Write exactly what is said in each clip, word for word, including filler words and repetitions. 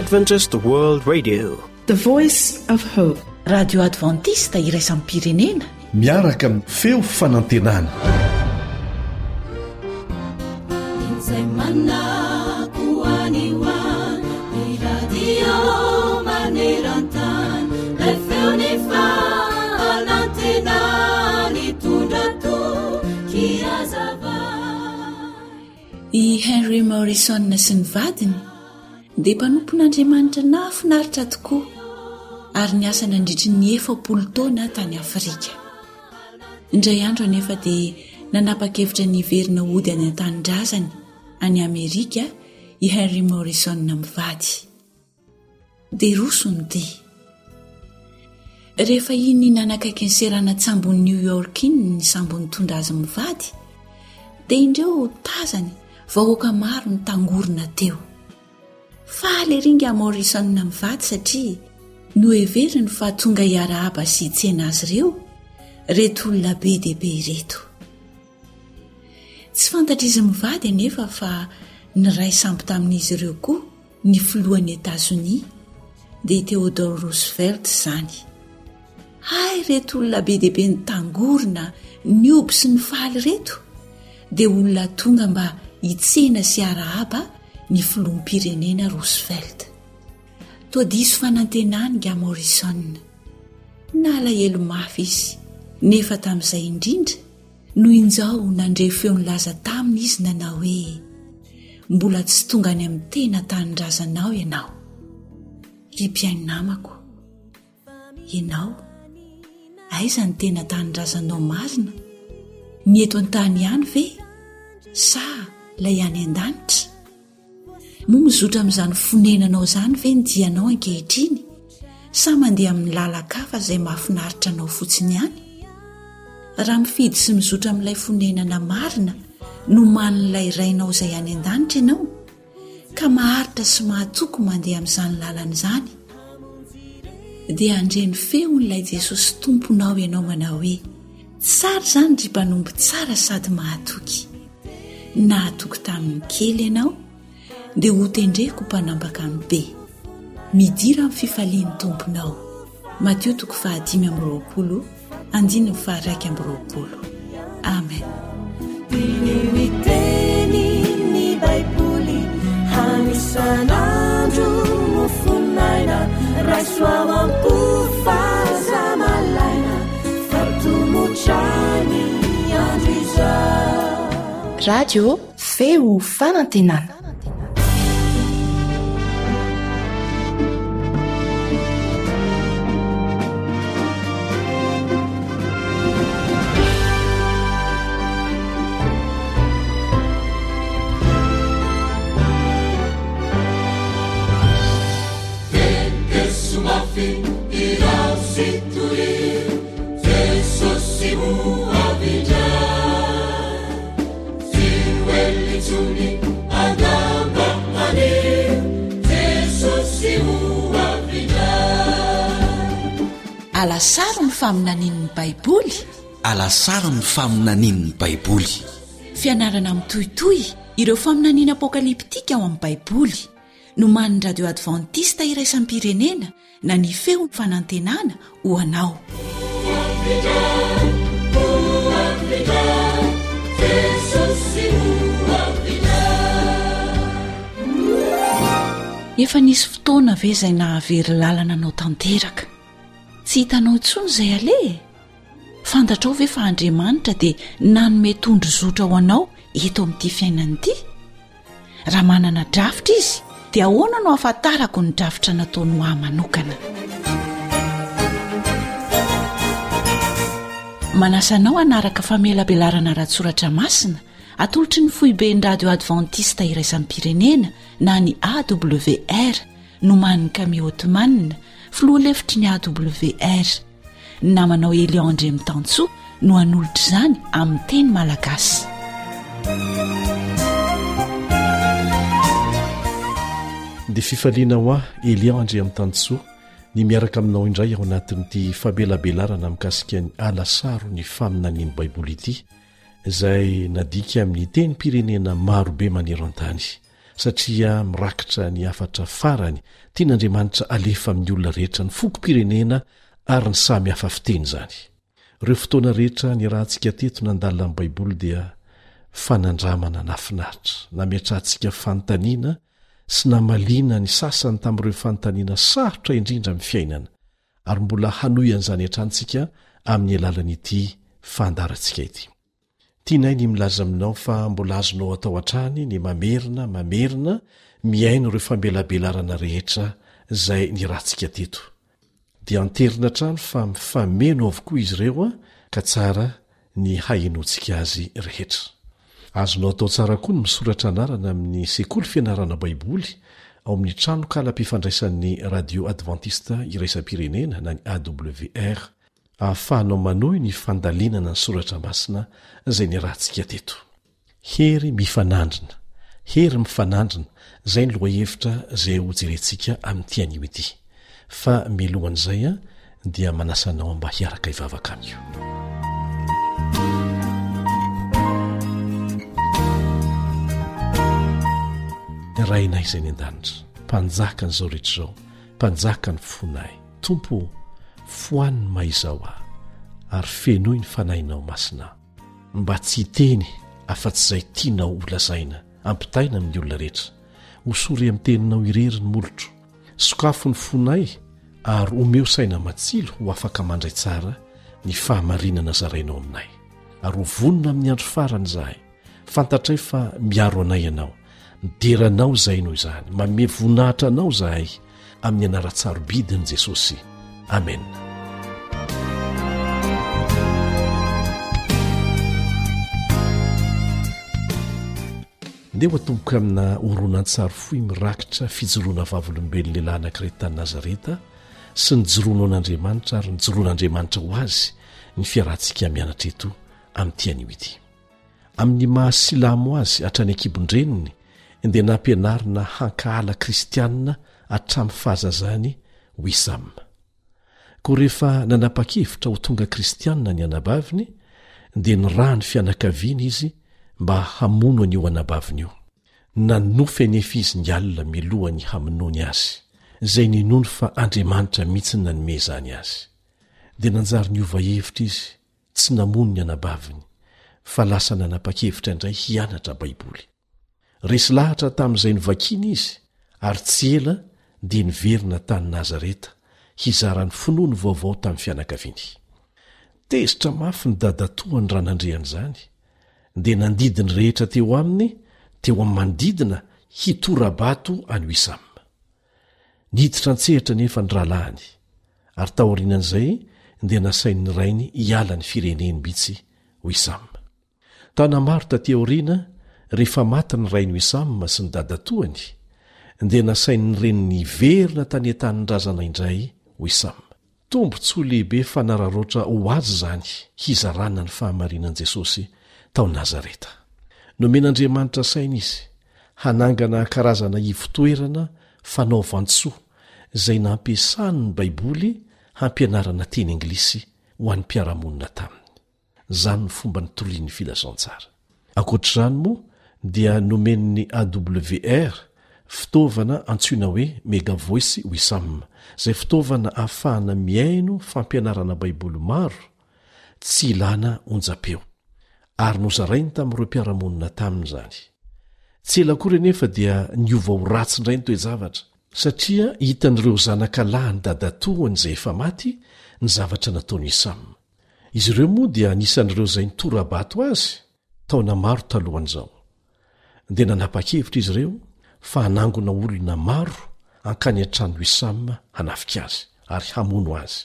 Adventist World Radio, the voice of hope. Radio Adventista iraisam-pirenena, miaraka amin'ny feo fanantenana. I Henry Morrison sy ny vadiny dia mpanompon'Andriamanitra nahafinaritra tokoa ary niasa nandritry ny efapolo taona tany Afrika. Indray andro anefa dia nanapa-kevitra niverina hody any an-tanindrazany any Amerika i Henry Morrison na mivady. Dia roso ny dia. Rehefa iny nanakaiky ny serana tsambony New York iny ny sambony tondra azy mivady, dia indreo tazany vahoaka maro ny tangorona teo. Faly ringa Morrison na mivady satria no heveriny fa tonga hiarahaba sy tsena azy ireo reto olona be dehibe ireto. Tsy fantatra izy mivady anefa fa ny ray sampy tamin'izy ireo koa ny filohan'ny Etazonia dia Theodore Roosevelt izany. Hay reto olona be dehibe ny tangorona, ny oby sy ny faly reto dia olona tonga mba hitsena sy arahaba ny filoham-pirenena Roosevelt. Toa diso fanantenany nga Morrison. Nalahelo mafy izy, nefa tamin'izay indrindra no injao nandre feo nilaza taminy izy nanao hoe mbola tsy tonga any amin'ny tena tanindrazanao ianao. Ry mpiaino namako, ianao aiza ny tena tanindrazanao marina? Ny eto an-tany ihany ve sa ilay any an-danitra? Moa mizotra amin'izany fonenanao izany ve ny dianao ankehitriny sa mandeha amin'ny lalakafa izay mahafinaritra anao fotsiny ihany? Raha mifidy sy mizotra amin'ilay fonenana marina no manin'ilay rainao izay any an-danitra ianao ka maharitra sy mahatoko mandeha amin'izany lalana izany, dia andreny feon'ilay Jesosy tomponao ianao manao hoe tsara izany ry mpanombo tsara sady mahatoky. Nahatoky tamin'ny kely ianao dia ho tendreko mpanambaka amin'ny be. Midira amin'ny fifalian'ny tomponao. Matthieu toko fahadimy amby roapolo andiny faha raika amby roapolo. Amen. Miteny ny Baiboly hanisan'andro mofonaina raisoao ampofazamalaina fatomotrany andro izao. Radio feo fanantenana. Alasaro ny faminanin'ny Baiboly. Alasaro ny faminanin'ny Baiboly. Fianarana mitohitohy ireo faminaniana apokaliptika ao amin'ny Baiboly no manin'ny radio Adventista iraisam-pirenena na ny feo fanantenana ho anao. Efa nisy fotoana ve izay nahavery lalana anao tanteraka? Tsy hitanao intsony izay ale? Fantatrao ve fa Andriamanitra dia nanome tondro zotra ho anao eto amin'ity fiainana ity? Raha manana drafitra izy dia ahoana no ahafantarako ny drafitra nataony ho ahy manokana? Manasanao hanaraka famelabelarana ratsoratra masina atolotry ny foiben'ny radio Adventista iraisam-pirenena na ny A W R no man'ny Camille Ottoman, filoha lefitry ny A W R. Namanao Eliandre Mitantso no hanolotra izany amin'ny teny malagasy. Dia fifaliana ho ahy Eliandre Mitantso ny miaraka aminao indray ao anatin'ity famelabelarana mikasika ny alasaro ny faminanian'ny Baiboly ity, izay nadika amin'ny teny pirenena marobe manero an-tany. satria mirakitra ny afatra farany tian'andriamanitra alefa amin'ny olona rehetra ny fokom-pirenena ary ny samy hafa fiteny zany. Ireo fotoana rehetra ny rahantsika teto nandalina amin'ny baiboly dia fanandramana nafinaritra, nametrantsika fanontaniana sy namaliana ny sasany tamin'ireo fanontaniana sarotra indrindra amin'ny fiainana, ary mbola hanoy an'izany antrantsika amin'ny alalan'ity fandarantsika ity. Tianay ny milaza aminao fa mbola azonao atao an-trany ny mamerina mamerina miaino ireo famelabelarana rehetra izay ny rahantsika teto. Dia anterina trano fa mifameno avokoa izy ireo a ka tsara ny hainontsika azy rehetra. Azonao atao tsara koa ny misoratra anarana amin'ny sekoly fianarana baiboly ao amin'ny trano kala-pifandraisan'ny radio adventista iraisam-pirenena na ny A W R, ahafahanao manohy ny fandalinana ny soratra masina izay ny rahantsika teto. Hery mifanandrina, hery mifanandrina, izay ny lohahevitra izay ho jerentsika amin'ity anio ity. Fa milohan'izay a dia manasanao mba hiaraka hivavaka amio. Rainay izay ny an-danitra, mpanjaka n'izao rehetra izao, mpanjaka ny fonay, Tompo, foaniny maizao aho, ary fenoy ny fanahinao masina. Mba tsy hiteny afa-tsy izay tianao holazaina, ampitaina amin'ny olona rehetra. Hosory amin'ny teninao irery ny molotro. Sokafo ny fonay ary omeo saina matsilo ho afaka mandray tsara ny fahamarinana zarainao aminay. Ary ho vonona amin'ny andro farany izahay, fantatray fa miaro anay ianao, mideranao izay noho izany, manome voninahitra anao izahay amin'ny anara-tsarobidin'i Jesosy. Amen. Ndeha ho atomboka amina horonan-tsary fohy mirakitra fijoroana vavolombelona lehilahy anankiray tany Nazareta sy ny joroana an'Andriamanitra ary ny joroan'Andriamanitra ho azy ny fiarahantsika mianatra eto amin'ity anio ity. Amin'ny mahasilamo azy hatrany ankibon-dreniny dia nampianarina hankahala kristianina hatramin'ny fahazazany Wisam. Koa rehefa nanapa-kevitra ho tonga kristianina ny anabaviny dia niraha ny fianakaviana izy mba hamono an'io anabaviny io. Nanofy anefa izy ny alina milohany hamonoany azy, izay ninony fa Andriamanitra mihitsy nanome izany azy. Dia nanjary niova hevitra izy, tsy namono ny anabaviny, fa lasa nanapa-kevitra indray hianatra baiboly. Resy lahatra tamin'izay novakiny izy, ary tsy ela dia niverina tany Nazareta hizarany finoany vaovao tamin'ny fianakaviany. Tezitra mafy ny dadatoa ny ranandreany izany, dia nandidiny rehetra teo aminy, teo amin'ny manodidina hitorabato any Wisam. Niditra an-tsehatra nefa ny rahalahiny, ary taorianan'izay dia nasain'ny rainy hiala ny fireneny mihitsy Wisam. Tana maro taty aoriana rehefa maty ny rainy Wisam sy ny dadatoany, dia nasain'ny reniny hiverina tany an-tany razana indray Wisam. Tombontsoa lehibe fanararoatra ho azy izany hizarana ny fahamarinan'i Jesosy tao Nazareta. Nomen'Andriamanitra saina izy hanangana karazana ivotoerana fanaovantsoa izay nampiasany ny baiboly hampianarana teny anglisy ho an'ny mpiaramonina taminy. Izany ny fomba nitorian'ny filazantsara. Ankoatr'izany moa dia nomen'ny A W R fitaovana antsoina hoe Mega Voice Wisam, izay fitaovana ahafahana miaino fampianarana baiboly maro tsy ilana onjam-peo, ary nozarainy tamin'ireo mpiaramonina taminy izany. Tsy ela kory nefa dia niova ho ratsy indray ny toe-javatra, satria hitan'ireo zanakalahy ny dadatoany izay efa maty ny zavatra nataony Wisam. Izy ireo moa dia anisan'ireo izay nitorabato azy taona maro talohan'izao. Dia nanapa-kevitra izy ireo fa hanangona olona maro hankany an-trano Wisam hanafika azy ary hamono azy.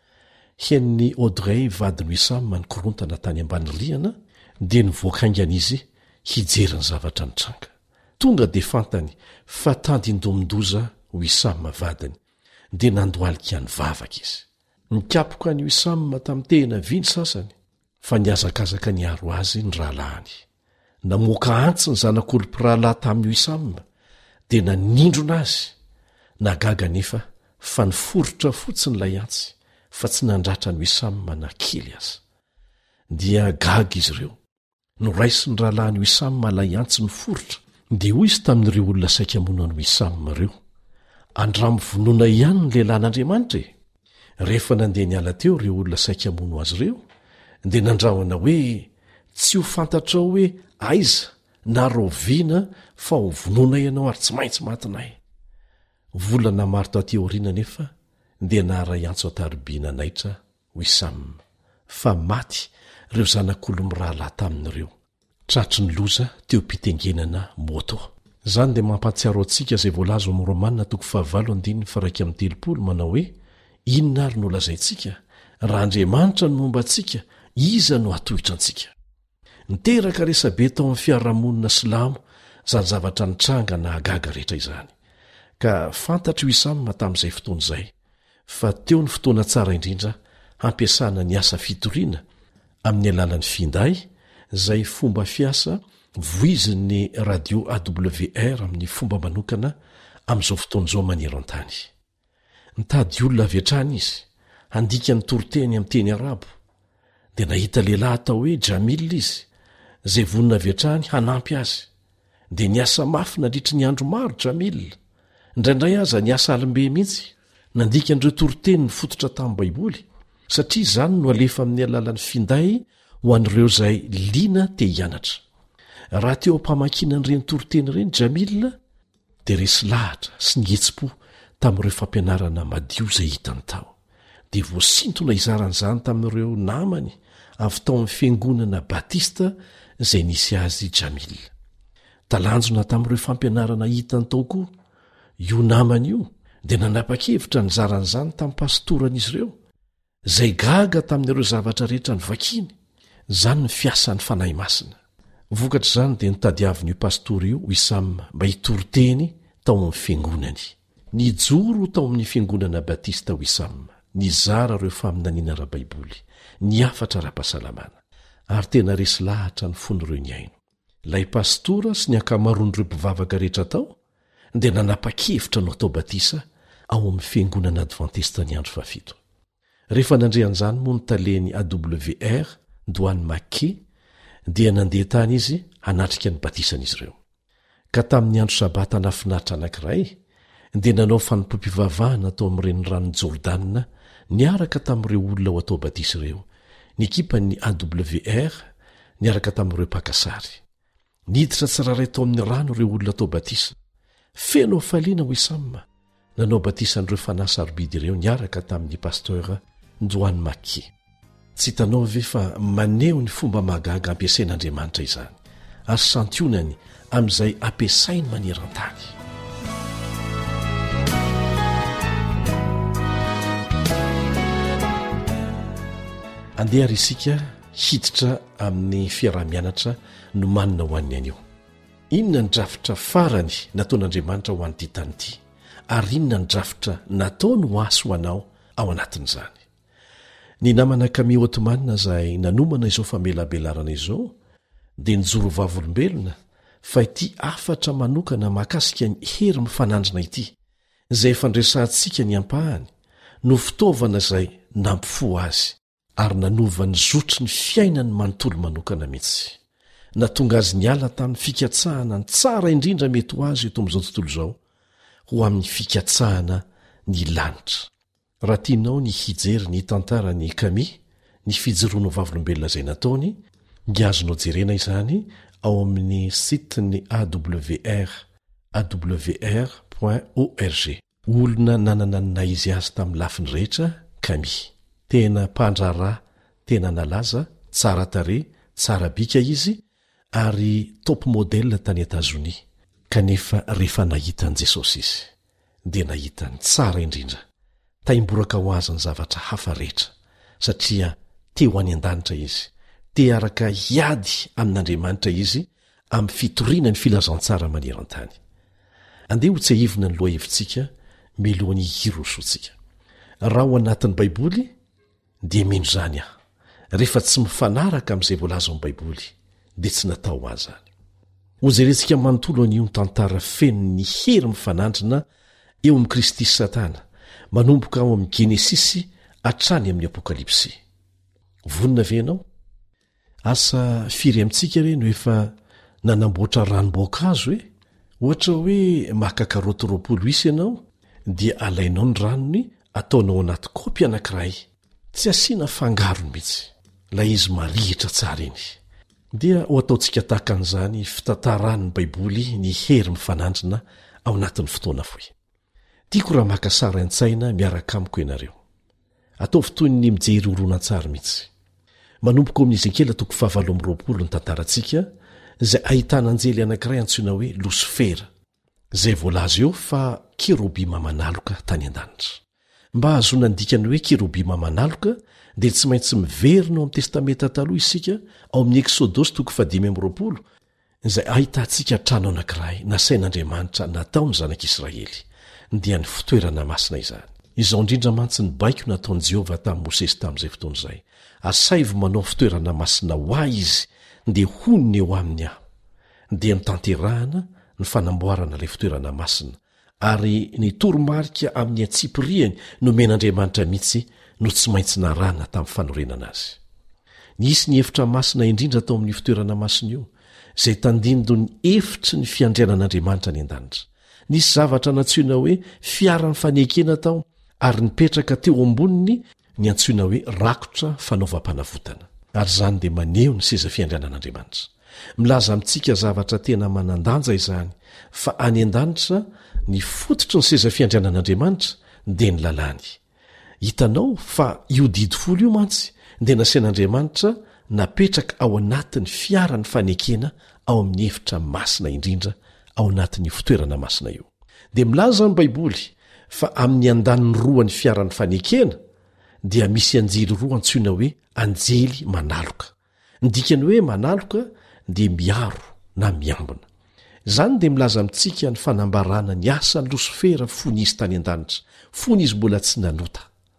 Hen'ny Audrey vadiny Wisam ny korontana tany ambany rihana dia nivoakaingana izy hijeriny zavatra nitranga. Tonga dia fantany fa tandindomondoza Wisam vadiny, dia nandoalika ny vavaka izy. Nikapoka ny Wisam tamin'ny tena viny sasany, fa niazakazaka niaro azy ny rahalahiny. Namoaka antsy ny zanak'olom-pirahalahy tamin'ny Wisam, dia nanindrona azy. Nagaga nefa fa niforotra fotsiny ilay antsy, fa tsy nandratra ny Wisam nakely aza. Dia gaga izy ireo. Noraisy ny rahalahiny Wisam lay antsy niforotra, dia hoy izy tamin'ireo olona saika monano isamy ireo andramyvonoana ihany ny lehilahin'andriamanitra e rehefa nandeha niala teo ireo olona saika mono azy ireo dia nandrahona hoe tsy ho fantatrao hoe aiza na roviana fa ho vonoana ianao ary tsy maintsy matinay volana maro tateoriana nefa dia naharay antso ataribiana naitra ho isamy fa maty ireo zanak'olomirahala tamin'ireo tratry ny loza teo mpitengenana moto zany dia mampatsiaro antsika izay voalazo amin'ny romanina toko fahavalo andininy faraika amin'ny telopolo manao hoe inona ary no lazaintsika raha andriamanitra no momba antsika iza no atohitra antsika niteraka resabe tao amin'ny fiarahamonina silamo zany zavatra nitranga na agaga rehetra izany ka fantatr' io isamina tamin'izay fotoana izay fa teo ny fotoana tsara indrindra hampiasana ny asa fitoriana amin'ny alalan'ny finday izay fomba fiasa voizin'ny radio A W R amin'ny fomba manokana amin'izao fotoan'izao manero an-tany nitady olona avy hatrany izy handika ny toroteny amin'ny teny arabo dia nahita lehilahy atao hoe Jamila izy izay vonona avy hatrany hanampy azy dia niasa mafy nandritry ny andro maro Jamila indraindray aza niasa alimbe mihitsy nandika an'ireo toroteny ny fototra tamin'ny baiboly satria izany no alefa amin'ny alalan'ny finday ho an'ireo izay liana te hianatra raha teo ampamakina n'ireny toroteny ireny Jamila dia resy lahatra sy nihetsi-po tamin'ireo fampianarana madio izay hitany tao dia voasintona izaran'izany tamin'ireo namany avy tao amin'ny fiangonana batista izay nisy azy Jamila talanjona tamin'ireo fampianarana hitany tao koa io namany io dia nanapa-kevitra ny zaran'izany tamin'ny pastoran'izy ireo izay gaga tamin'ireo zavatra rehetra ny vakiny izany ny fiasan'ny fanahy masina vokatra izany dia nitadiavin'io pastory io Isama mba hitoroteny tao amin'ny fiangonany nijoro tao amin'ny fiangonana batista ho Isama nizara ireo faminaniana ara-baiboly ny afatra ara-pahasalamana ary tena resy lahatra ny fon'ireo ny aino ilay pastora sy ny ankamaroan'ireo mpivavaka rehetra tao dia nanapa-kevitra no atao batisa ao amin'ny fiangonana advantista ny andro fahafito rehefa nandrean'izany moa nytaleny A W R Ndoany Make dia nandeha tany izy hanatrika ny batisan'izy ireo ka tamin'ny andro sabata nafinaritra anankiray dia nanao fanompom-pivavahana atao amin'ireny ranon'ny Jordanina niaraka tamin'ireo olona ho atao batisa ireo ny ekipan'ny A W R niaraka tamin'ireo pakasary niditra tsiraray tao amin'ny rano ireo olona atao batisa feno faliana ho Isama nanao batisan'ireo fanahy sarobidy ireo niaraka tamin'ny pasteur Ndoany Make tsy hitanao ve fa maneho ny fomba mahagaga ampiasain'Andriamanitra izany ary santionany amin'izay ampiasainy maneran-tany andeha ary isika hiditra amin'ny fiarah-mianatra no manina ho an'ny anio inona ny drafitra farany nataon'Andriamanitra ho an'ity tany ity ary inona ny drafitra nataony ho asy ho anao ao anatin'izany ny namana Kami Ottomanina izay nanomana izao famelabelarana izao dia nijoro vavolombelona fa ity afatra manokana mahakasika ny hery mifanandrina ity izay efandresantsika ny ampahany no fitaovana izay nampifo azy ary nanova ny zotry ny fiainany manontolo manokana mihitsy natonga azy niala tamin'ny fikatsahana ny tsara indrindra mety ho azy eto amin'izao tontolo izao ho amin'ny fikatsahana ny lanitra raha tianao ny hijery ny tantara ny Kami ny fijoroano vavolombelona izay nataony dia azonao jerena izany ao amin'ny sitiny A W R A W R point org olona nanana ny naizy azy tamin'ny lafiny rehetra Kami tena mpandrara tena nalaza tsara tare tsara bika izy ary top modèle tany Etazonia kanefa rehefa nahitan'i Jesosy izy dia nahitany tsara indrindra taimboraka ho azy ny zavatra hafa rehetra satria te ho any an-danitra izy te araka hiady amin'Andriamanitra izy amin'ny fitoriana ny filazantsara maneran-tany andeha ho tsehivina ny loha hevitsika milohan'ny hirosotsika raha ho anatin'ny baiboly dia mino izany aho rehefa tsy mifanaraka amin'izay voalaza amin'ny baiboly dia tsy natao ho azy any ho jerentsika manontolo an'io ny tantara feno ny hery mifanandrina eo amin'i Kristy sy Satana manomboka ao amin'ny Genesisy hatrany amin'ny Apokalipsy vonina ve ianao asa firy amintsika ireny efa nanamboatra ranom-boankazo hoe ohatra hoe makakarotorapolo isy ianao dia alainao ny ranony ataonao anaty kopy anankiray tsy asiana fangarony mihitsy la izy marihitra tsara iny dia ho ataontsika tahaka an'izany fitantaran'ny baiboly ny hery mifanandrina ao anatin'ny fotoana foy tiako raha makasara an-tsaina miaraka amiko ianareo ataovy toy ny mijery horonan-tsary mihitsy manomboka ao amin'ny Ezekela toko fahavalo amby roapolo ny tantarantsika izay ahitana anjely anankiray antsoina hoe Losifera izay voalaza eo fa kerobima manaloka tany an-danitra mba ahazoana ny dikany hoe kerobima manaloka dia tsy maintsy miverina ao amin'ny testamenta taloha isika ao amin'ny Eksodosy toko fadimy amby roapolo izay ahitantsika trano anankiray nasain'Andriamanitra natao ny zanak'Israely dia ny fitoerana masina izany izao indrindra mantsy ny baiko nataon'i Jehovah tamin'i Mosesy tamin'izay fotoana izay asaivo manao fitoerana masina ho ahy izy dia honiny eo aminy aho dia nitanterahana ny fanamboarana ilay fitoerana masina ary ny toromarika amin'ny atsipiriany nomen'Andriamanitra mihitsy no tsy maintsy narana tamin'ny fanorenana azy nisy ny efitra masina indrindra tao amin'ny fitoerana masina io izay tandindo ny efitry ny fiandrianan'Andriamanitra ny an-danitra nisy zavatra natsoina hoe fiarany fanekena tao ary nipetraka teo amboniny ny antsoina hoe rakotra fanaovam-panavotana ary izany dia maneho ny seza fiandrianan'Andriamanitra milaza amintsika zavatra tena manandanja izany fa any an-danitra ny fototry ny seza fiandrianan'Andriamanitra dia ny lalàny hitanao fa io didifolo io mantsy dia nasain'Andriamanitra napetraka ao anatin'ny fiarany fanekena ao amin'ny efitra masina indrindra ao anatin'ny fitoerana masina io dia milaza ny baiboly fa amin'ny andaniny roa ny fiarany fanekena dia misy anjely roa antsoina hoe anjely manaloka ny dikany hoe manaloka dia miaro na miambina izany dia milaza amintsika ny fanambarana ny asany Losifera fony izy tany an-danitra fony izy mbola tsy nanota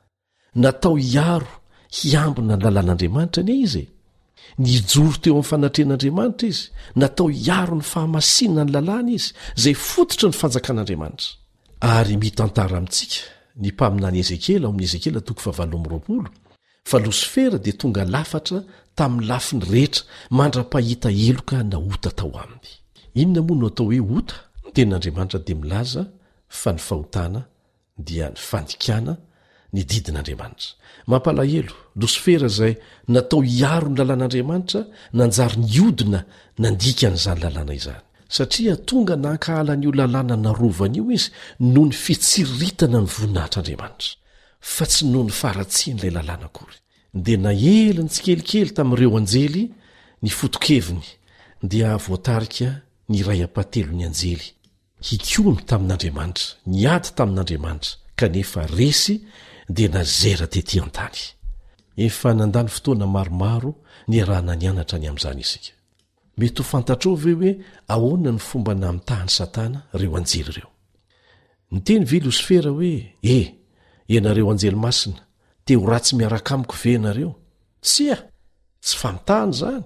natao hiaro hiambina ny lalàn'Andriamanitra anie izy nijoro teo amin'ny fanatrehan'Andriamanitra izy natao hiaro ny fahamasinana ny lalàna izy izay fototry ny fanjakan'Andriamanitra ary mitantara amintsika ny mpaminany Ezekela ao amin'ny Ezekela toko fahavalo amby roapolo fa Losifera dia tonga lafatra tamin'ny lafiny rehetra mandra-pahita eloka na ota tao aminy inona moa no atao hoe ota ny tenin'Andriamanitra dia milaza fa ny fahotana dia ny fandikana ny didin'Andriamanitra mampalahelo Losifera izay natao hiaro ny lalàn'Andriamanitra nanjary niodina nandika n'izany lalàna izany satria tonga nankahala n'io lalàna narovana io izy noho ny fitsiritana ny voninahitr'Andriamanitra fa tsy noho ny faratsian'ilay lalàna akory dia naely ny tsikelikely tamin'ireo anjely ny fotokeviny dia voatarika ny ray apatelo ny anjely hikomy tamin'Andriamanitra niady tamin'Andriamanitra kanefa resy dia nazera tetỳ an-tany efa nandany fotoana maromaro ny arahana nianatra ny amin'izany isika mety ho fantatrao ve hoe ahoana ny fomba namitahany Satana reo anjely ireo niteny ve Losifera hoe e ianareo anjely masina te ho ratsy miaraka amiko ve ianareo tsia tsy famitahany izany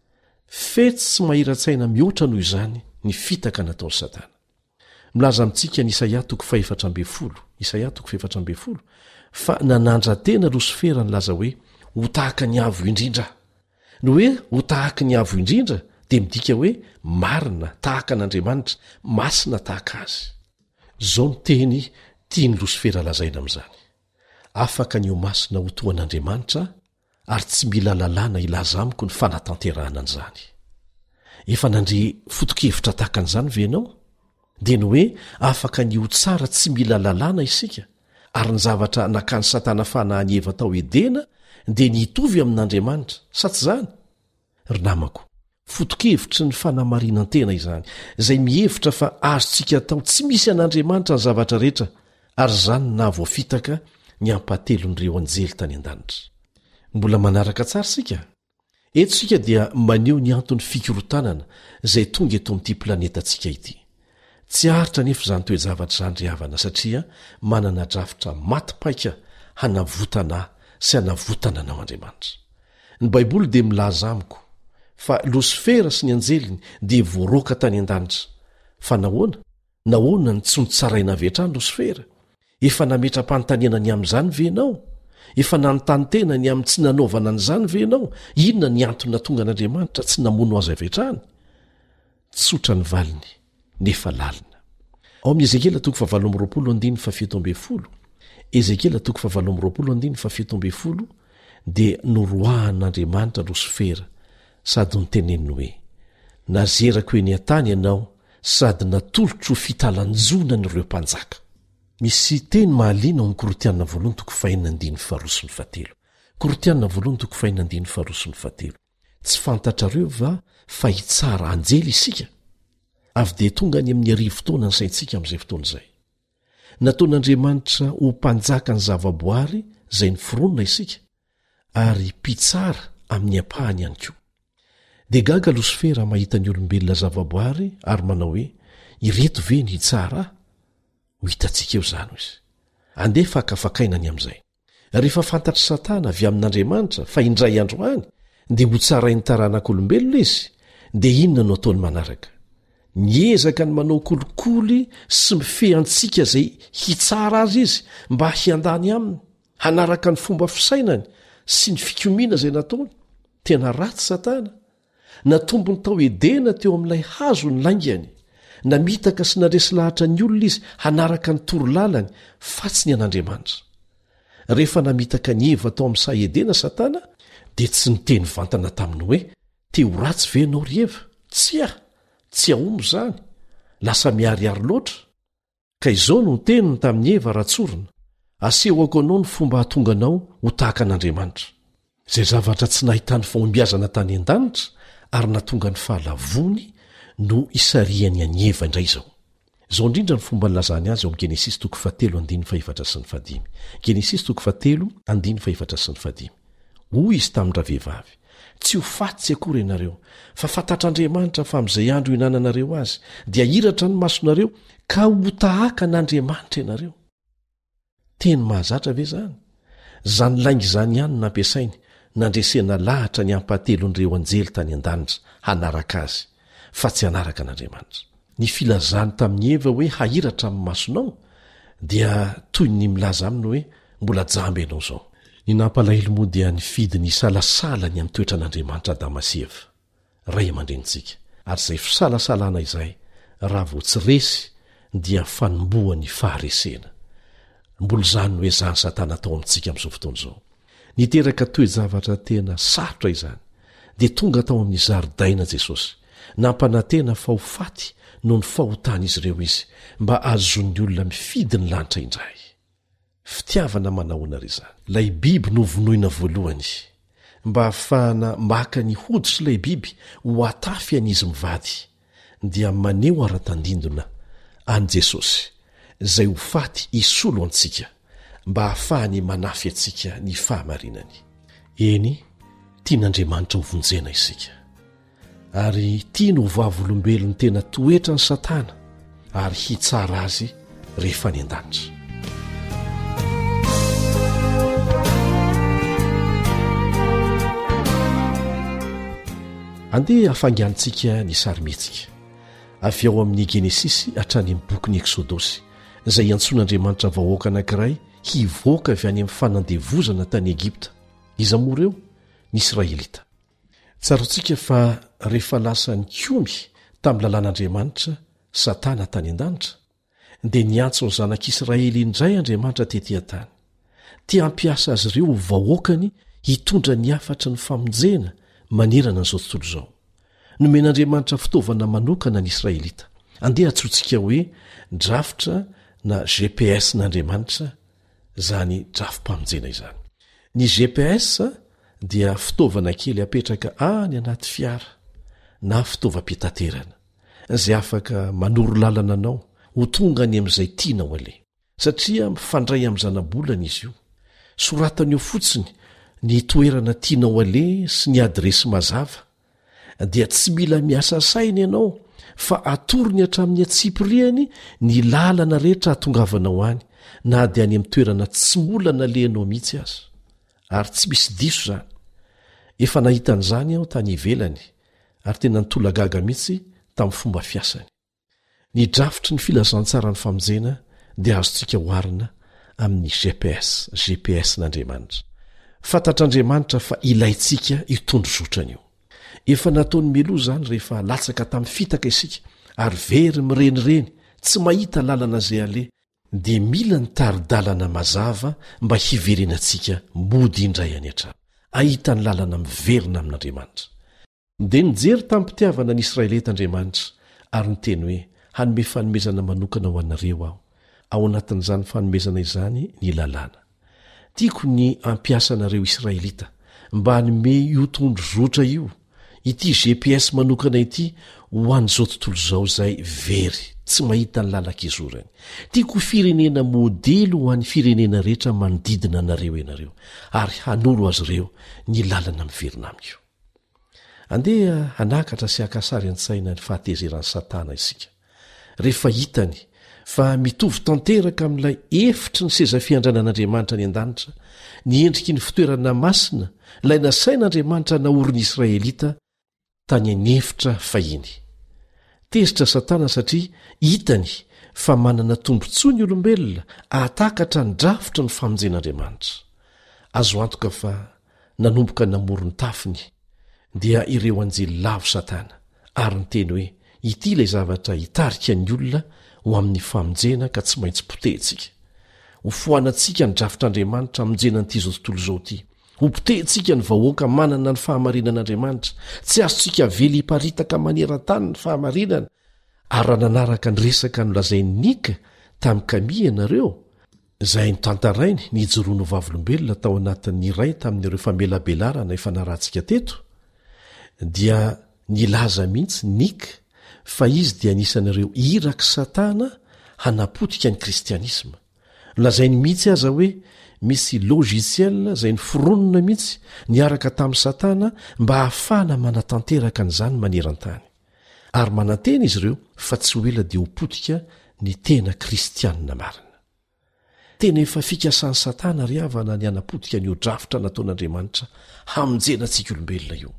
fetsy tsy mahira-tsaina mihoatra noho izany ny fitaka nataony Satana milaza amintsika ny Isaia toko faefatra amby folo Isaia toko faefatra amby folo fa nanandra tena Losifera nilaza hoe ho tahaka ny avo indrindra no hoe ho tahaka ny avo indrindra dia midika hoe marina tahaka an'Andriamanitra masina tahaka azy zao ny teny tiany Losifera lazaina amin'izany afaka ny ho masina ho toan'Andriamanitra ary tsy mila lalàna ilaza amiko ny fanatanterahana an'izany efa nandre fotokevitra tahaka an'izany ve ianao dia ny hoe afaka ny ho tsara tsy mila lalàna isika ary ny zavatra nakany Satana fanahany Eva tao Edena dia nitovy amin'Andriamanitra sa tsy izany ry namako fotokevitry ny fanamarinan-tena izany izay mihevitra fa azontsika tao tsy misy an'Andriamanitra ny zavatra rehetra ary izany na voafitaka ny ampahatelon'ireo anjely tany an-danitra mbola manaraka tsara sika eto sika dia maneho ny antony fikorotanana izay tonga eto amin'ity planetantsika ity tsy aritra nefa izany toe-javatra izany ry havana satria manana drafitra matipaika hanavotana sy hanavotana anao Andriamanitra ny baiboly dia milaza amiko fa Losifera sy ny anjeliny dia voaroaka tany an-danitra fa nahoana nahoana ny tsy nitsaraina avetrany Losifera efa nametra-panontaniana ny amin'izany ve ianao efa nanontany tena ny amin'ny tsy nanaovana an'izany ve ianao inona ny antony natonga an'Andriamanitra tsy namono azy avetrany tsotra ny valiny nefa lalina. Ao amin'ny Ezekela toko fahavalo amby roapolo andiny fa fito amby folo, Ezekela toko fahavalo amby roapolo andiny fa fito amby folo, dia noroahan'Andriamanitra Losifera sady niteneniny hoe: nazerako eny an-tany ianao sady natolotro fitalanjona n'ireo mpanjaka. Misy teny mahaliana amin'ny Korotianina voalohany toko fahaenina andiny faharoa sy ny fahatelo. Korotianina voalohany toko fahaenina andiny faharoa sy ny fahatelo. Tsy fantatrareo va fa hitsara anjely isika? Avy dia tonga ny amin'ny arivo fotoana ny saintsika amin'izay fotoana izay. Nataon'Andriamanitra ho mpanjaka ny zavaboary izay niforonina isika, ary mpitsara amin'ny ampahany ihany koa. Dia gaga Losifera mahita ny olombelona zavaboary ary manao hoe: ireto ve ny hitsara? Ho hitantsika eo izany izy. Andeha fakafakainany amin'izay. Rehefa fantatry Satana avy amin'Andriamanitra fa indray andro any dia ho tsarainy taranak'olombelona izy, dia inona no ataony manaraka? Niezaka ny manao kolikoly sy mifehy antsika izay hitsara azy izy mba hiandany aminy, hanaraka ny fomba fisainany sy ny fikomiana izay nataony. Tena ratsy Satana. Natombo ny tao edena teo amin'ilay hazo ny laingany, namitaka sy naresy lahatra ny olona izy hanaraka ny torolalany fa tsy ny an'Andriamanitra. Rehefa namitaka ny Eva tao amin'ny saha edena Satana, dia tsy niteny vantana taminy hoe: te ho ratsy ve ianao ry Eva? Tsy ah, tsy ahomo zany, lasa miariary loatra. Ka izao no teniny tamin'ny Eva ratsorina: asehoko anao ny fomba hahatonga anao ho tahaka an'Andriamanitra. Zay zavatra tsy nahitany fahombiazana tany an-danitra ary natonga ny fahalavony no isariany any Eva indray izao. Izao indrindra ny fomba nilazany azy ao amin'ny Genesis toko fahatelo andiny fahaefatra sy ny fahadimy. Genesis toko fahatelo andiny fahaefatra sy ny fahadimy. Hoy izy tamindra vehivavy: tsy ho fatsy akory ianareo, fa fantatr'Andriamanitra fa amin'izay andro hinananareo azy dia hiratra ny masonareo ka ho tahaka an'Andriamanitra ianareo. Teny mahazatra ve zany? Zany laingy izany ihany no nampiasainy nandresena lahatra ny ampahatelon'ireo anjely tany an-danitra hanaraka azy, fa tsy hanaraka an'Andriamanitra. Ny filazany tamin'ny Eva hoe hahiratra amin'ny masonao dia toy ny milaza aminy hoe: mbola jamby ianao izao. Ny nampalahelo moa dia nifidy ny salasalany amin'ny toetran'Andriamanitra Adama sy Eva, ray aman-drenitsika. Ary izay fisalasalana izay, raha vao tsy resy dia fanomboany faharesena. Mbola izany hoe zany Satana atao amintsika amin'izao fotoana izao. Niteraka toe-javatra tena sarotra izany, dia tonga tao amin'ny zaridaina Jesosy, nampanantena fahofaty no ny fahotana izy ireo izy, mba azon'ny olona mifidy ny lanitra indray. Fitiavana manahoana ry izany? Lay biby no vonoina voalohany, mba hahafahana maka ny hoditry ilay biby ho atafy an'izy mivady, dia maneho ara-tandindona an' Jesosy izay ho faty isolo antsika, mba hahafahany manafy antsika ny fahamarinany. Eny, tian'Andriamanitra ho vonjena isika, ary tia no vavolombelony tena toetra ny Satana ary hitsara azy rehefa ny an-danitra. Andeha hafangantsika ny sarimihetsika avy ao amin'ny Genesisy hatrany amin'ny boky ny Eksodosy, izay antsoin'Andriamanitra vahoaka anankiray hivoaka avy any amin'ny fanandevozana tany Egipta. Iza moa ireo? Ny Israelita. Tsarontsika fa rehefa lasa ny komy tamin'ny lalàn'Andriamanitra Satana tany an-danitra, dia niantso ny zanak'Israely indray Andriamanitra tetỳ an-tany. Tia hampiasa azy ireo ho vahoakany hitondra ny afatry ny famonjena manerana n'izao tontolo izao. Nomen'Andriamanitra fitaovana manokana ny Israelita. Andeha atsotsika hoe drafitra na G P S n'Andriamanitra, zany drafim-pamonjena izany. Ny G P S dia fitaovana kely apetraka any anaty fiara na fitaovam-pitaterana, izay afaka manoro lalana anao ho tonga any amin'izay tianao aleha, satria mifandray amin'ny zana-bolana izy io. Soratany eo fotsiny ny toerana tianao aleha sy ny adresy mazava, dia tsy mila miasa saina ianao fa atorony hatramin'ny atsipiriany ny lalana rehetra hatongavanao any, na dia any amin'ny toerana tsy molana lehanao mihitsy aza, ary tsy misy diso zany. Efa nahitan'izany aho tany ivelany, ary tena nitolagaga mihitsy tamin'ny fomba fiasany. Ny drafitry ny filazantsara ny famonjena dia azontsika hoarina amin'ny G P S, G P S n'Andriamanitra. Fantatr'Andriamanitra fa ilayntsika hitondro zotrany io. Efa nataony meloa zany rehefa latsaka tamin'ny fitaka isika, ary very mirenireny tsy mahita lalana izay ale dia mila ny taridalana mazava mba hiverenantsika mody indray any an-trano ahita ny lalana miverina amin'andriamanitra. Dia nijery tamin'mpitiavana ny Israelita Andriamanitra ary niteny hoe hanome fanomezana manokana ho anareo aho, ao anatin'izany fanomezana izany ny lalàna. Tiako ny ampiasa anareo Israelita mba hanome io tondrozotra io, ity G P S manokana ity ho an'izao tontolo izao izay very tsy mahita ny lalak'izorany. Tiako firenena modely ho an'ny firenena rehetra manodidina anareo ianareo ary hanoro azy ireo ny lalana miverina amio. Andeha hanakatra sy hakasary an-tsaina ny fahatezeran'ny Satana isika. Rehefa hitany fa mitovy tanteraka amin'ilay efitry ny seza fiandranan'Andriamanitra ny an-danitra, ny endriky ny fitoerana masina ilay nasain'Andriamanitra naorin'ny Israelita tany anefitra fahiny. Tezitra Satana satria hitany fa manana tombontsoa ny olombelona ahatakatra ny drafitra ny famonjen'Andriamanitra. Azo antoka fa nanomboka namorony tafiny dia ireo anjely lavo Satana ary niteny hoe ity ilay zavatra hitarika ny olona ho amin'ny famonjena ka tsy maintsy potehitsika. Ho foanantsika ny drafitr'Andriamanitra amonjenan'ity izao tontolo izao ity. Ho potehitsika ny vahoaka manana ny fahamarinan'Andriamanitra. Tsy azontsika vely hiparitaka maneran-tany ny fahamarinana. Ary raha nanaraka ny resaka nolazain'ny Nika tamin'ny Kami ianareo, izay notantarainy nijoroany vavolombelona tao anatin'ny iray tamin'ireo famelabelarana efa narantsika teto, dia nilaza mihitsy Nika fa izy dia anisan'ireo iraka Satana hanapotika ny kristianisma. Lazainy mihitsy aza hoe misy logiciel izay niforonona mihitsy niaraka tamin'ny Satana mba hahafahana manatanteraka an'izany maneran-tany. Ary manantena izy ireo fa tsy ho ela dia ho potika ny tena kristianina marina. Tena efa fikasan'ny Satana ry havana ny hanapotika ny odrafitra nataon'Andriamanitra hamonjena antsika olombelona io.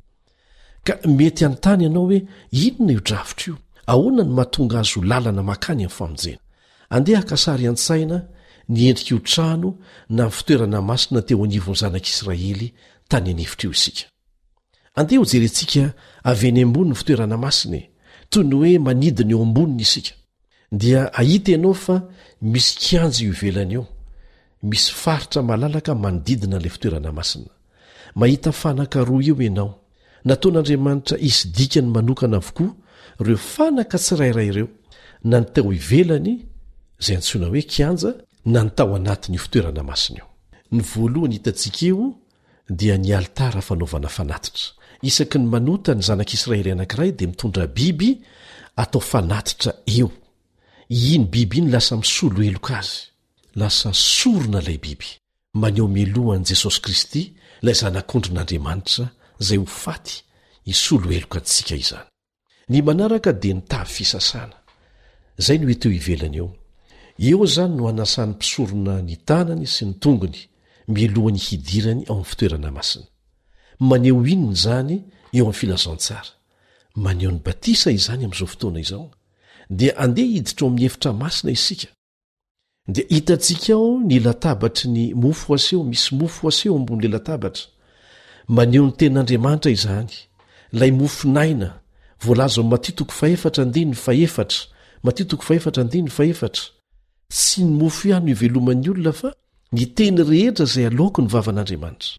Ka mety an-tany ianao hoe inona io drafitra io? Ahoana ny mahatonga azy ho lalana makany amin'ny famonjena? Andeha hakasary an-tsaina ny endrika io trano na ny fitoerana masina teo anivon'ny zanak'Israely tany anefitra io isika. Andeha ho jerentsika avy eny ambony ny fitoerana masina, toy ny hoe manidina eo amboniny isika. Dia ahita ianao fa misy kianjo io ivelany eo, misy faritra malalaka manodidina ilay fitoerana masina. Mahita fanaka roa eo ianao. Nataon'Andriamanitra isy dikany manokana avokoa ireo fanaka tsirairay ireo, na ny tao ivelany izay antsoina hoe kianja, na ny tao anatin'ny fitoerana masina io. Ny voalohany hitantsika io dia ny altara fanaovana fanatitra. Isaky ny manota ny zanak'Israely anankiray dia mitondra biby atao fanatitra eo. Iny biby iny lasa misolo eloka azy, lasa sorona ilay biby maneho milohan'i Jesosy Kristy, ilay zanak'ondrin'Andriamanitra izay ho faty hisolo eloka antsika izany. Ny manaraka dia nitavy fisasana. Izay no hita eo ivelany eo. Eo izany no hanasan'ny mpisorona ny tanany sy ny tongony milohany hidirany ao amin'ny fitoerana masina. Maneho inony izany eo amin'ny filazantsara? Maneho ny batisa izany amin'izao fotoana izao. Dia andeha hiditra ao amin'ny efitra masina isika. Dia hitantsika ao ny latabatry ny mofo aseho, misy mofo aseho ambon'ilay latabatra. Maneho ny ten'Andriamanitra izany, ilay mofinaina, voalaza ao Matitoko faefatra andiny faefatra, Matitoko faefatra andiny faefatra. Sy ny mofo ihany no iveloman'ny olona fa ny teny rehetra izay aloako ny vavan'Andriamanitra.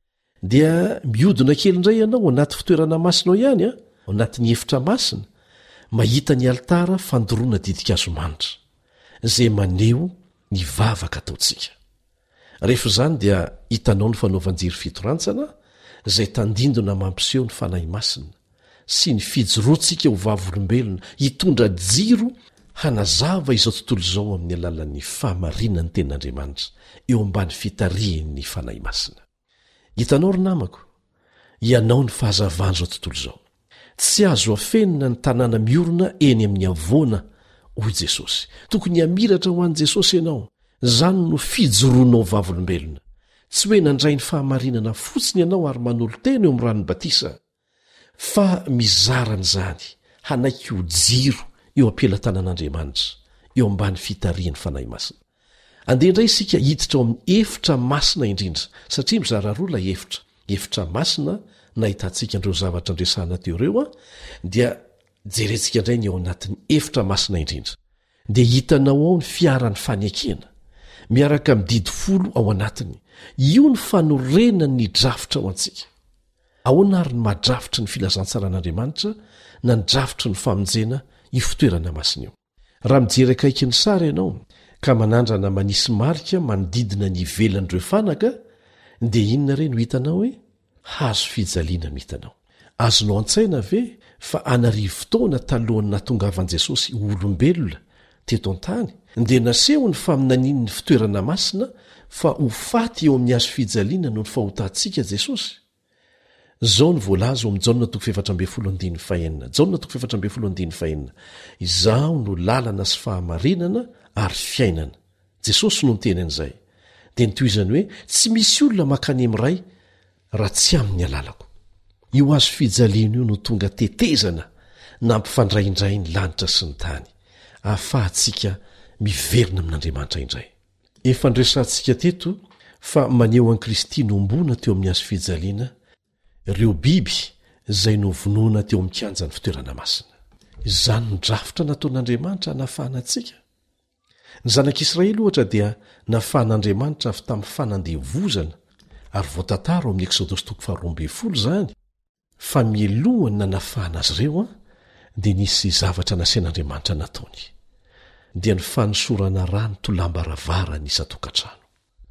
Dia miodina kely indray ianao anaty fitoerana masina ao ihany, a, ao anatin'ny efitra masina, mahita ny altara fandoroana didikazo manitra, izay maneho ny vavaka ataontsika. Rehefa izany dia hitanao ny fanaovan-jiry fitorantsana izay tandindona mampiseho ny fanahy masina sy ny fijoroantsika ho vavolombelona hitondra jiro hanazava izao tontolo izao amin'ny alalan'ny fahamarinany ten'Andriamanitra eo ambany fitarihan'ny fanahy masina. Hitanao ry namako, ianao ny fahazavana izao tontolo izao. Tsy azo afenina ny tanàna miorona eny amin'ny avoana hoy Jesosy. Tokony hamiratra ho an'i Jesosy ianao. Zany no fijoroanao vavolombelona. Tsy hoe nandray ny fahamarinana fotsiny ianao ary manolo tena eo amin'ny ranony batisa, fa mizarany izany hanaiky ho jiro eo ampelatanan'Andriamanitra eo ambany fitarihan'ny fanahy masina. Andeha indray isika hiditra ao amin'ny efitra masina indrindra, satria mizara roa ilay efitra. Efitra masina na hitantsika an'ireo zavatra andresana teo ireo a, dia jerentsika indray ny eo anatin'ny efitra masina indrindra dia hitanao ao ny fiarany fanekena miaraka mididy folo ao anatiny. Io ny fanorena ny drafitra ao antsika. Ahoana ary ny madrafitry ny filazantsaran'Andriamanitra na ny drafitry ny famonjena io fitoerana masina io. Raha mijery akaiky ny sary ianao ka manandrana manisy marika manodidina ny ivelan'ireo fanaka dia inona re no hitanao hoe hazo fijaliana no hitanao. Azonao an-tsaina ve fa anarivo fotoana talohan'ny nahatongavan'i Jesosy olombelona teto an-tany dia naseho ny faminaniany ny fitoerana masina fa ho faty eo amin'ny hazo fijaliana no ny fahotantsika Jesosy. Zao ny voalaza ao amin'ny Jaona toko efatra amby folo andiny fahenina. Jaona toko efatra amby folo andiny fahenina. Izaho no lalana sy fahamarinana ary fiainana. Jesosy no niteny an'izay. Dia nitoizany hoe tsy misy olona mankany amin'ray raha tsy amin'ny alalako. Io hazo fijaliana io no tonga tetezana nampifandraindray ny lanitra sy ny tany. Ahafahantsika miverina amin'Andriamanitra indray. Efa ndresantsika teto fa maneho an Kristy nombona teo amin'ny hazo fijaliana ireo biby izay novonoana teo amin'ny kianjan'ny fitoerana masina. Izany ny drafitra nataon'Andriamanitra hanafahana antsika. Ny zanak'Israely ohatra dia nafahan'Andriamanitra avy tamin'ny fanandevozana ary voatantara ao amin'ny Eksodosy toko faharoa amby folo izany fa mielohan'ny nanafahana azy ireo dia nisy zavatra nasian'Andriamanitra nataony. Dia ny fanosorana rano tolambaravara ny isan-tokantrano.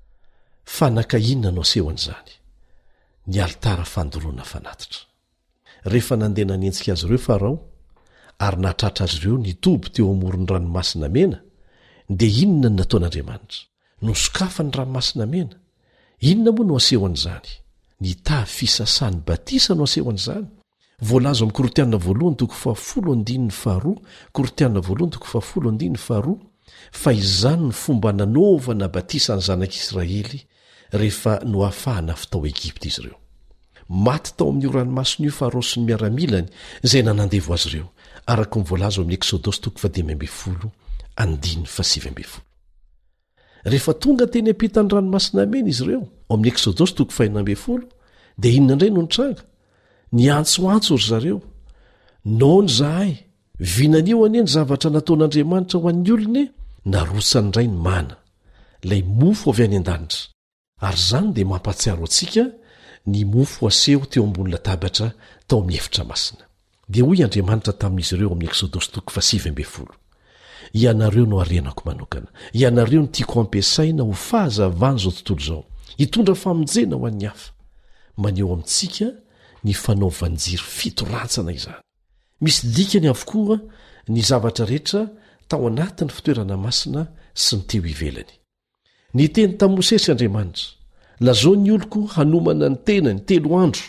Fanaka inona no asehon'izany? Ny alitara fandoroana fanatitra. Rehefa nandeha nanenjika azy ireo Farao ary nahatratra azy ireo nitoby teo amoron'ny ranomasina mena, dia inona no nataon'Andriamanitra? Nosokafany ranomasina mena. Inona moa no asehon'izany? Ny tavy fisasany batisa no asehon'izany. Voalaza amin'ny Korinthiana voalohany toko fahafolo andininy faharoa, Korinthiana voalohany toko fahafolo andininy faharoa, fa izany ny fomba nanaovana batisa ny zanak'Israely rehefa no ahafahana avy tao Egipta izy ireo. Maty tao amin'ny ranomasina io Farao sy ny miaramilany izay nanandevo azy ireo, araka ny voalaza amin'ny Eksodosy toko fahadimy amby folo andininy fahasivy amby folo. Rehefa tonga teny ampitany ranomasina mena izy ireo ao amin'ny Eksodosy toko fahaenina amby folo, dia inona indray no nitranga? Ny antsoantso ry zareo. Naony zahay, vinanio anie ny zavatra nataon'Andriamanitra ho an'ny olona, narosany indray ny mana, ilay mofo avy any an-danitra. Ary izany dia mampatsiaro antsika ny mofo aseho teo ambony latabatra tao amin'ny efitra masina. Dia hoy Andriamanitra tamin'izy ireo amin'ny Eksodosy toko fahasivy amby folo. Ianareo no arenako manokana. Ianareo no tiako ampiasaina ho fahazavana izao tontolo izao. Hitondra famonjena ho an'ny hafa. Maneho amintsika ny fanaovanjiry fitorantsana izany. Misy dikany avokoa ny zavatra rehetra tao anatin'ny fitoerana masina sy ny teo ivelany. Ny teny tamin'i Mosesy Andriamanitra, lazao ny oloko hanomana ny tenany telo andro,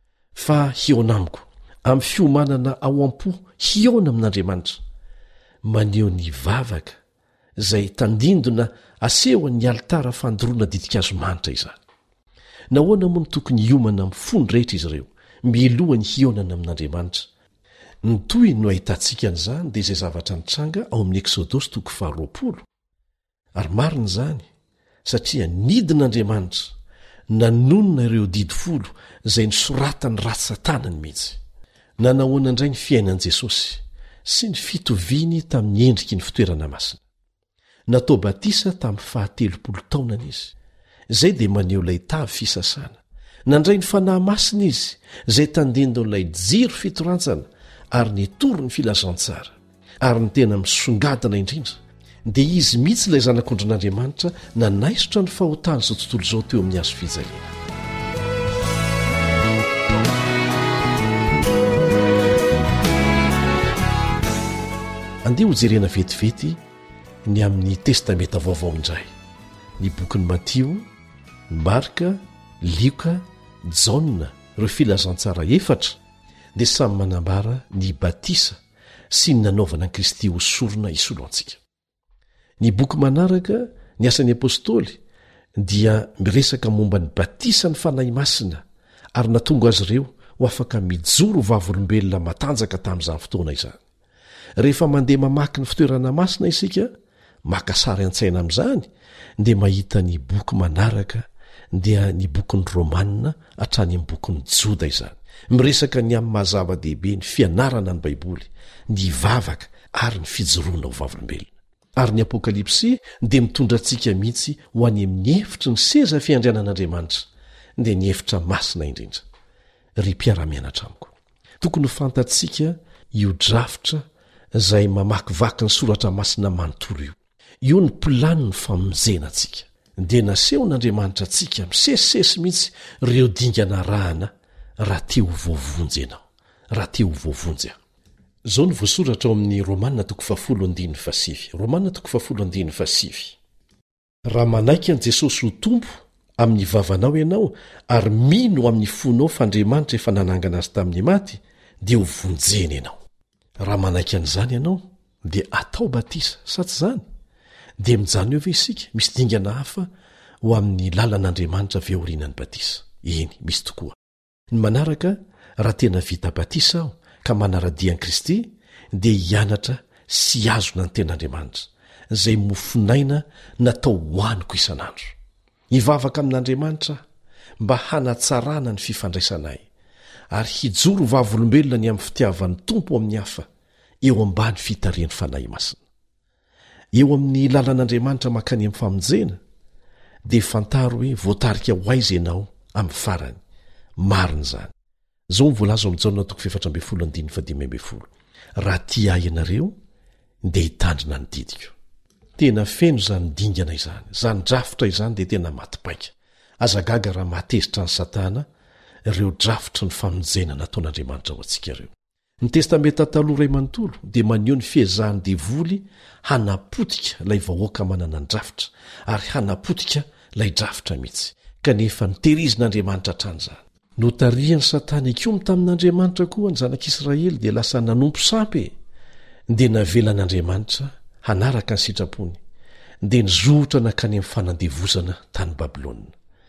fa hiona amiko, amin'ny fiomanana ao am-po hiona amin'Andriamanitra. Maneho ny vavaka izay tandindona asehoan'ny alitara fandoroana didikazo manitra izany. Nahoana moa no tokony hiomana amin'ny fony rehetra izy ireo, mielohan'ny hionana amin'Andriamanitra? Ny toy no ahitantsika an'izany dia izay zavatra nitranga ao amin'ny Eksodosy toko faharoapolo. Ary marina izany, satria nidin'Andriamanitra nanonona ireo didy folo izay nisoratany ratsy Satanany mihitsy. Nanahoana indray ny fiainan'i Jesosy sy ny fitoviany tamin'ny endriky ny fitoerana masina. Natao batisa tamin'ny fahatelopolo taonany izy. Izay dia maneho ilay tavy fisasana. Nandray ny fanahy masina izy izay tandendo ilay jiro fitorantsana ary nitoro ny filazantsara. Ary ny tena misongadina indrindra dia izy mihitsy ilay zanak'Andriamanitra nanaisotra ny fahotany izao tontolo izao teo amin'ny hazo fijaliana. Andeha ho jerena vetivety ny amin'ny testamenta vaovao indray. Ny bokin'ny Matio, Marka, Lioka, Jaona, ireo filazantsara efatra dia samy manambara ny batisa sy ny nanaovana an'i Kristy hosorona hisolo antsika. Ny boky manaraka, ny asan'ny apôstôly, dia miresaka momba ny batisa ny fanahy masina ary natonga azy ireo ho afaka mijoro vavolombelona matanjaka tamin'izany fotoana izany. Rehefa mandeha mamaky ny fitoerana masina isika, maka sary an-tsaina amin'izany, dia mahita ny boky manaraka dia ny bokin'ny Romanina hatrany amin'ny bokin'ny Joda izany. miresaka ny amin'ny mahazava-dehibe ny fianarana ny baiboly, ny vavaka ary ny fijoroana ho vavolombelona. Ary ny apokalipsy dia mitondra antsika mihitsy ho any amin'ny hefitry ny seza fiandrianan'Andriamanitra, dia ny hefitra masina indrindra. Ry mpiara-mianatra amiko, tokony ho fantatsika io drafitra izay mamakivaky ny soratra masina manontolo io. Io ny pilany ny famonjena antsika. Dia nasehon'Andriamanitra antsika misesisesy mihitsy ireo dingana rahana raha te ho voavonjy ianao, raha te ho voavonjy aho. Zao ny voasoratra ao amin'ny Romanina toko fahafolo andiny fasivy. Romanina toko fahafolo andiny fasivy. Raha manaiky an Jesosy ho tompo amin'ny vavanao ianao ary mino amin'ny fonao f'Andriamanitra efa nanangana azy tamin'ny maty, dia ho vonjeny ianao. Raha manaiky an'izany ianao dia atao batisa, sa tsy zany? Dia mijano eo ve isika misy dingana hafa ho amin'ny lalan'Andriamanitra ve aorianan'ny batisa? Eny, misy tokoa. Ny manaraka, raha tena vita batisa aho ka manara-dia an'i Kristy, dia hianatra sy azona ny ten'Andriamanitra, izay mofinaina natao hoaniko isan'andro. Hivavaka amin'Andriamanitra mba hanatsarana ny fifandraisanay, ary hijoro vavolombelona ny amin'ny fitiavan'ny tompo amin'ny hafa, eo ambany fitarian'ny fanahy masina. Eo amin'ny lalan'Andriamanitra mankany amin'ny famonjena, dia fantaro hoe voatarika ho aiza ianao amin'ny farany. Marina izany. Zao mivolaza ao amin'ny Jaona toko efatra amby folo andiny fadimy amby folo. Raha tia ahy ianareo, dia hitandrina ny didiko. Tena feno izany dingana izany, izany drafitra izany dia tena matipaika. Aza gaga raha matezitra ny Satana ireo drafitra ny famonjena nataon'Andriamanitra ho antsika ireo. Ny testamenta taloha iray manontolo dia maneho ny fiezahan'ny devoly hanapotika ilay vahoaka manana ny drafitra, ary hanapotika ilay drafitra mihitsy, kanefa niterizin'Andriamanitra hatrany izany. Notarian'ny Satana ikomy tamin'Andriamanitra koa ny zanak'Israely dia lasa nanompo sampy, dia navelan'Andriamanitra hanaraka ny sitrapony, dia nizotra nakany amin'ny fanandevozana tany Babilôna,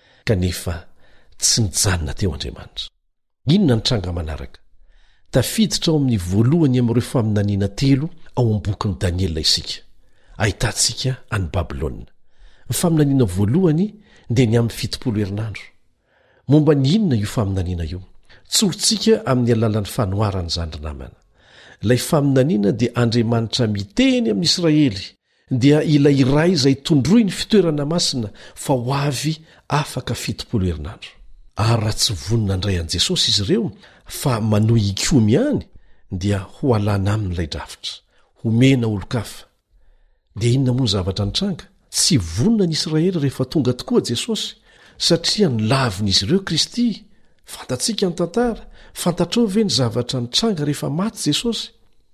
kanefa tsy nijanona teo Andriamanitra. Inona ny tranga manaraka? Tafiditra ao amin'ny voalohany amin'ireo faminaniana telo ao am-bokin'i Daniela isika. Ahitantsika any Babilôna. Ny faminaniana voalohany dia ny amin'ny fitopolo herinandro. Momba ny inona io faminaniana io? Tsorintsika amin'ny alalan'ny fanoharany izany namana. Ilay faminaniana dia Andriamanitra miteny amin'ny Israely, dia ilay iray izay tondroy ny fitoerana masina fa ho avy afaka fitopolo herinandro. Ary raha tsy vonina ndray an' Jesosy izy ireo fa manohy ikomy ihany, dia ho alana amin'ilay drafitra, homena olo-kafa. Dia inona moa ny zavatra nitranga? Tsy vonina ny Israely rehefa tonga tokoa Jesosy, satria nilavin'izy ireo Kristy. Fantatsika ny tantara, fantatrao ve ny zavatra nitranga rehefa maty Jesosy?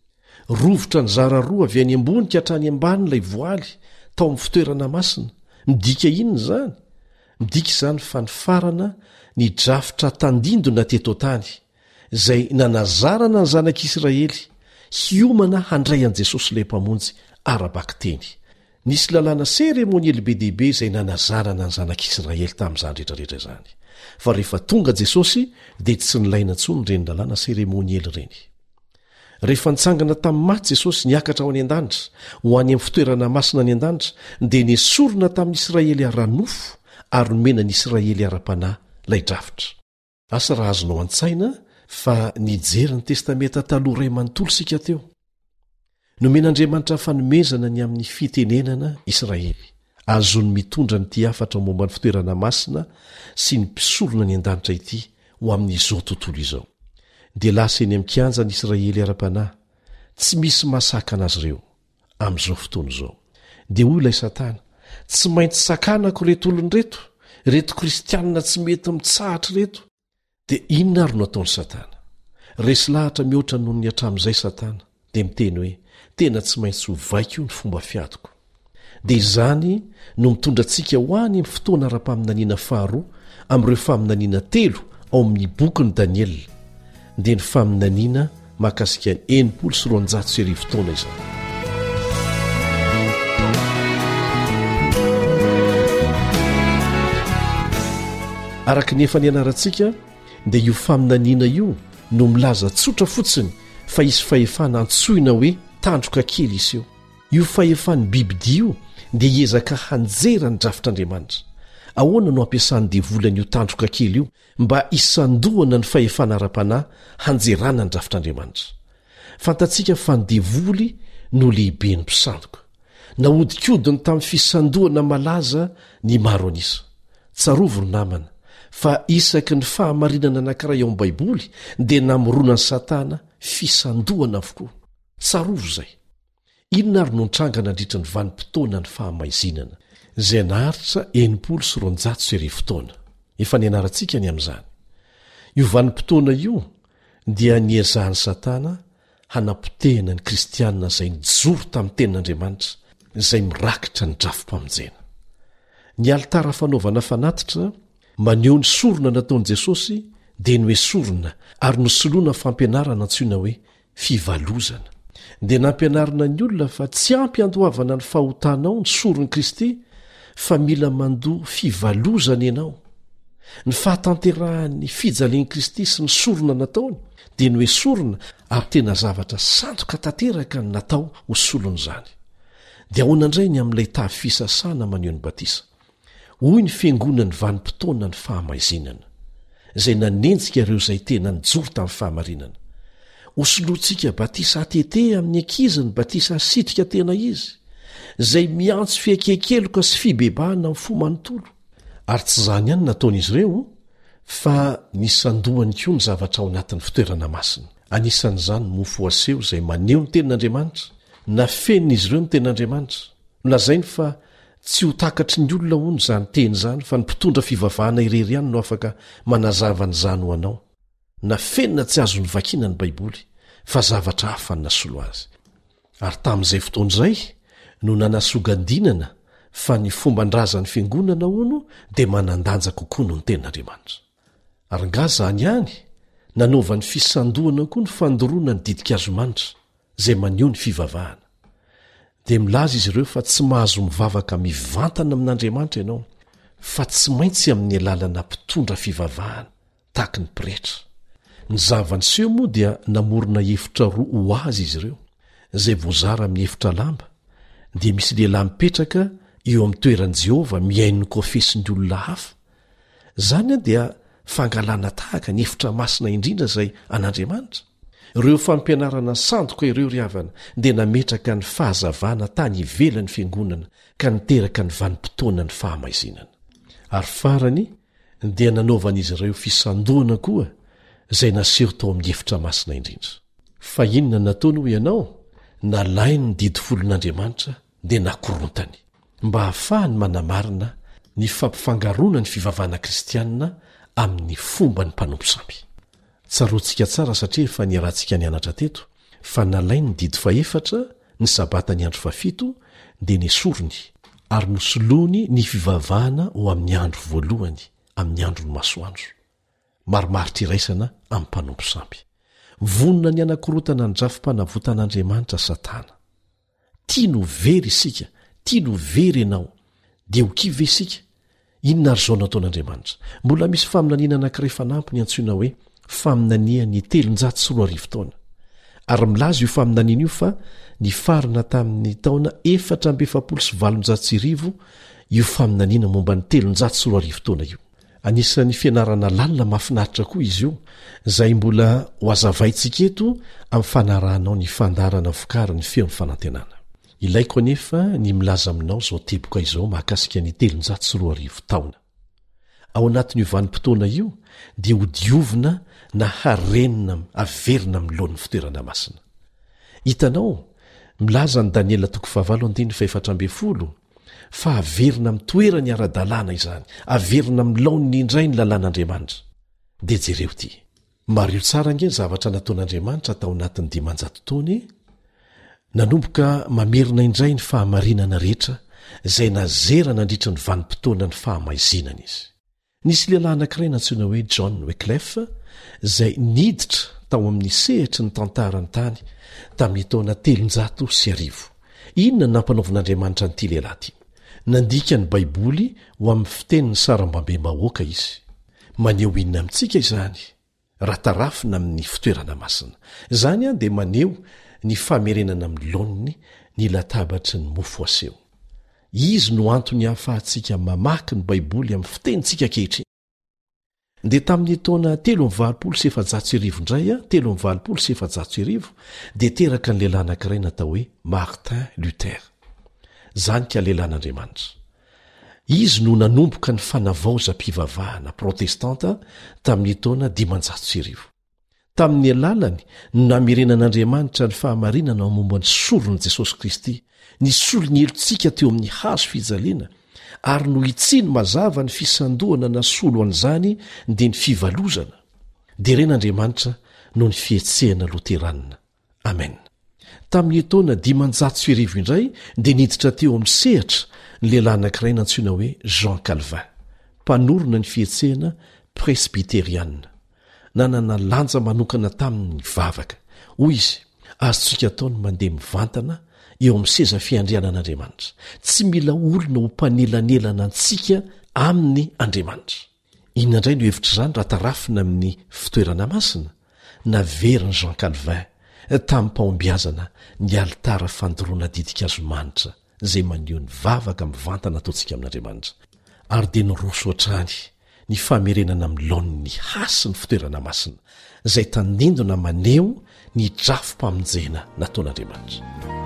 Rovotra ny zara roa avy any ambonika hatrany ambany ilay voaly tao amin'ny fitoerana masina. Midika inona izany? Midika izany fa ny farana ny drafitra tandindona teto tany, izay nanazarana ny zanak'Israely hiomana handray an' Jesosy ilay mpamonjy arabaka teny. Nisy lalàna seremoniely be dehibe izay nanazarana ny zanak'Israely tamin'izany rehetrarehetra izany. Fa rehefa tonga Jesosy dia tsy nilaina intsony ireny lalàna seremoniely ireny. Rehefa nitsangana tamin'ny maty Jesosy niakatra ao any an-danitra, ho any amin'ny fitoerana masina any an-danitra, dia nesorona tamin'ny Israely ara-nofo ary nomena ny Israely ara-panahy ilay drafitra. Asa raha azonao an-tsaina fa nijery ny testamenta taloha iray manontolo sika teo. Nomen'Andriamanitra fanomezana ny amin'ny fitenenana Israely, azony mitondra ny ty afatra momba ny fitoerana masina sy ny mpisorona ny an-danitra ity ho amin'izao tontolo izao. Dia lasa eny amin'ny kianja ny Israely ara-panahy, tsy misy masaka anazy ireo amin'izao fotoana izao. Dia hoy ilay Satana, tsy maintsy sakanako reto olony reto, reto kristianina tsy mety mitsahatra reto. Dia inona ary no ataon'ny Satana? Resy lahatra mihoatra noho ny hatramin'izay Satana, dia miteny hoe tena tsy maintsy ho vaiko ny fomba fiatoko. Dia izany no mitondra antsika ho any amin'ny fotoana ara-paminaniana faharoa amin'ireo faminaniana telo ao amin'ny bokin'i Daniela. Dia ny faminaniana mahakasika ny enimpolo sy roanjato sy arivo taona izany. Araka ny efa nianarantsika, dia io faminaniana io no milaza tsotra fotsiny fa isy fahefana antsoina hoe tandroka kely iseho. Io fahefan'ny bibidi io dia hiezaka hanjera ny drafitr'Andriamanitra, ahoana no ampiasany devolany io tandroka kely io mba isandohana ny fahefana ara-panahy hanjerana ny drafitr'andriamanitra. Fantatsika fa ny devoly no lehibe ny mpisandoka. Nahodinkodiny tamin'ny fisandohana malaza ny maro anisa. Tsarovo ry namana, fa isaky ny fahamarinana anankiray ao amin'ny Baiboly dia namoronan'ny Satana fisandohana avokoa. Tsarovo izay. Inona ary no nitranga nandritra ny vanim-potoana ny fahamaizinana izay naharitra enimpolo sy roanjato sy arivo taona. Efa nianarantsika ny amin'izany. Io vanim-potoana io dia niezahan'ny Satana hanapotehana ny kristianina izay nijoro tamin'ny tenin'Andriamanitra izay mirakitra ny drafim-pamonjena. Ny alitara fanaovana fanatitra maneho ny sorona nataon'i Jesosy dia ny hoe sorona ary nosoloana fampianarana antsoina hoe fivalozana. Dia nampianarina ny olona fa tsy ampy andohavana ny fahotanao ny soron'i Kristy fa mila mandoa fivalozana ianao. Ny fahatanterahan'ny fijalian'i Kristy sy ny sorona nataony dia ny hoe sorona ary tena zavatra sandoka tanteraka ny natao ho solon'izany. Dia ahoana indray ny amin'ilay tavy fisasana maneho ny batisa. Hoy ny fiangonan'ny vanim-potoana ny fahamaizinana izay nanenjika ireo izay tena nijoro tamin'ny fahamarinana. Osoloantsika batisa atete amin'ny ankizy ny batisa asitrika tena izy izay miantso fiekekeloka sy fibebahana amin'ny fo manontolo. Ary tsy izany ihany nataon'izy ireo fa nisandohany koa ny zavatra ao anatin'ny fitoerana masina. Anisan'izany mofo aseho izay maneho ny tenin'Andriamanitra. Nafenon'izy ireo ny tenin'Andriamanitra. Nolazainy fa tsy ho takatry ny olona hono izany teny izany fa ny mpitondra fivavahana irery ihany no afaka manazava nyzany ho anao. Nafenona tsy azo ny vakiana ny Baiboly fa zavatra hafa ny nasolo azy. Ary tamin'izay fotoana izay no nanasogandinana fa ny fomban-drazan'ny fiangonana hono dia manandanja kokoa no ny tenin'Andriamanitra. Ary ngazany ihany nanaovan'ny fisandohana koa ny fandoroana ny didikazomanitra izay maneho ny fivavahana. Dia milaza izy ireo fa tsy mahazo mivavaka mivantana amin'Andriamanitra ianao fa tsy maintsy amin'ny alalana mpitondra fivavahana tahaky ny pretra. Ny zavaniseho moa dia namorona efitra roa ho azy izy ireo izay voazara amin'ny efitra lamba dia misy lehilahy mipetraka eo amin'ny toeran'i Jehova miaino ny kofesin'ny olona hafa. Izany dia fangalana tahaka ny efitra masina indrindra izay an'Andriamanitra. Ireo fampianarana sandoka ireo ry havana dia nametraka ny fahazavana tany ivelan'ny fiangonana ka niteraka ny vanim-potoana ny fahamaizinana. Ary farany dia nanaovan'izy ireo fisandohana koa izay naseho tao amin'ny efitra masina indrindra. Fa inona nataony ho ianao? Nalainy ny didy folon'Andriamanitra dia nakorontany mba hahafahany manamarina ny fampifangarona ny fivavahana kristianina amin'ny fomba ny mpanompo samby. Tsaroantsika tsara satria efa niarantsika nianatra teto fa nalainy ny didy faefatra ny sabata ny andro fafito dia nesorony ary nosoloany ny fivavahana ho amin'ny andro voalohany amin'ny andro ny masoandro. Marimaritra iraisana amin'ny mpanompo samby. Vonona ny anakorotana ny drafim-panavotan'Andriamanitra Satana. Tia no very isika, tia no very ianao, dia ho kive isika. Inona ary izao nataon'Andriamanitra? Mbola misy faminaniana anankiray fanampiny antsoina hoe faminania ny telonjato sy roa arivo taona. Ary milaza io faminaniana io fa ny farina tamin'ny taona efatra amby efapolo sy valonjato sy arivo io faminaniana momba ny telonjato sy roa arivo taona io. Anisan'ny fianarana lalina mahafinaritra koa izy io izay mbola ho azavaintsika eto amin'ny fanarahanao ny fandarana vokary ny feon'ny fanantenana. Ilaiko anefa ny milaza aminao izao teboka izao mahakasika ny telonjato sy roa arivo taona. Ao anatin'io vanim-potoana io dia ho diovina na harenina averina amin'ny lohan'ny fitoerana masina. Hitanao, milaza ny Daniela toko fahavalo andiny faefatra amby folo fa averina amin'ny toerany ara-dalàna izany, averina amin'ny laon'ny indray ny lalàn'Andriamanitra. Dia jereo ty. Mario tsara nge ny zavatra nataon'Andriamanitra tao anatin'ny dimanjato taona e. Nanomboka mamerina indray ny fahamarinana rehetra izay nazera nandritra ny vanim-potoana ny fahamaizinana izy. Nisy lehilahy anankiray antsoina hoe John Wycliffe izay niditra tao amin'ny sehitry ny tantarany tany tamin'ny taona telonjato sy arivo. Inona ny nampanaovan'Andriamanitra n'ity lehilahy ity? Nandika ny Baiboly ho amin'ny fitenin'ny sarambambe mahoaka izy. Maneho inona amintsika izany? Ratarafina amin'ny fitoerana masina. Izany a dia maneho ny famerenana amin'ny laoniny ny latabatry ny mofo aseho. izy no antony hahafahantsika mamaky ny baiboly amin'ny fitenitsika kehitriny. Dia tamin'ny taona telo amby valopolo sy efajato sy arivo indray a telo amby valopolo sy efajato sy arivo dia teraka ny lehilahy anankiray natao hoe Martin Luther. Zany ka lehilahin'Andriamanitra. Izy no nanomboka ny fanavaozam-pivavahana protestanta tamin'ny taona dimanjato sy arivo. Tamin'ny alalany no namerenan'Andriamanitra ny fahamarinana ao momba ny soron'i Jesosy Kristy, ny solony elontsika teo amin'ny hazo fijaliana, ary no itsiny mazava ny fisandohana na solo an'izany dia ny fivalozana. Dia ren'Andriamanitra no ny fietsehana loteranina. Amen. Tamin'ny taona dimanjato sy arivo indray dia niditra teo amin'ny sehatra ny lehilahy anankiray nantsoina hoe Jean Calvin, mpanorona ny fietsehana presbyteriana. Nanana lanja manokana tamin'ny vavaka. Hoy izy, azontsika ataony mandeha mivantana eo amin'ny seza fiandrianan'Andriamanitra. Tsy mila olona ho mpanelanelana antsika amin'ny Andriamanitra. Inona indray no hevitra izany raha tarafina amin'ny fitoerana masina? Naveriny Jean Calvin tamin'ny mpahombiazana ny alitara fandoroana didika azomanitra izay maneho ny vavaka mivantana ataontsika amin'Andriamanitra. Ary dia nyroso hatrany ny famerenana amin'ny laon'ny hasy ny fitoerana masina izay tanindona maneho ny drafo-pamonjena nataon'Andriamanitra.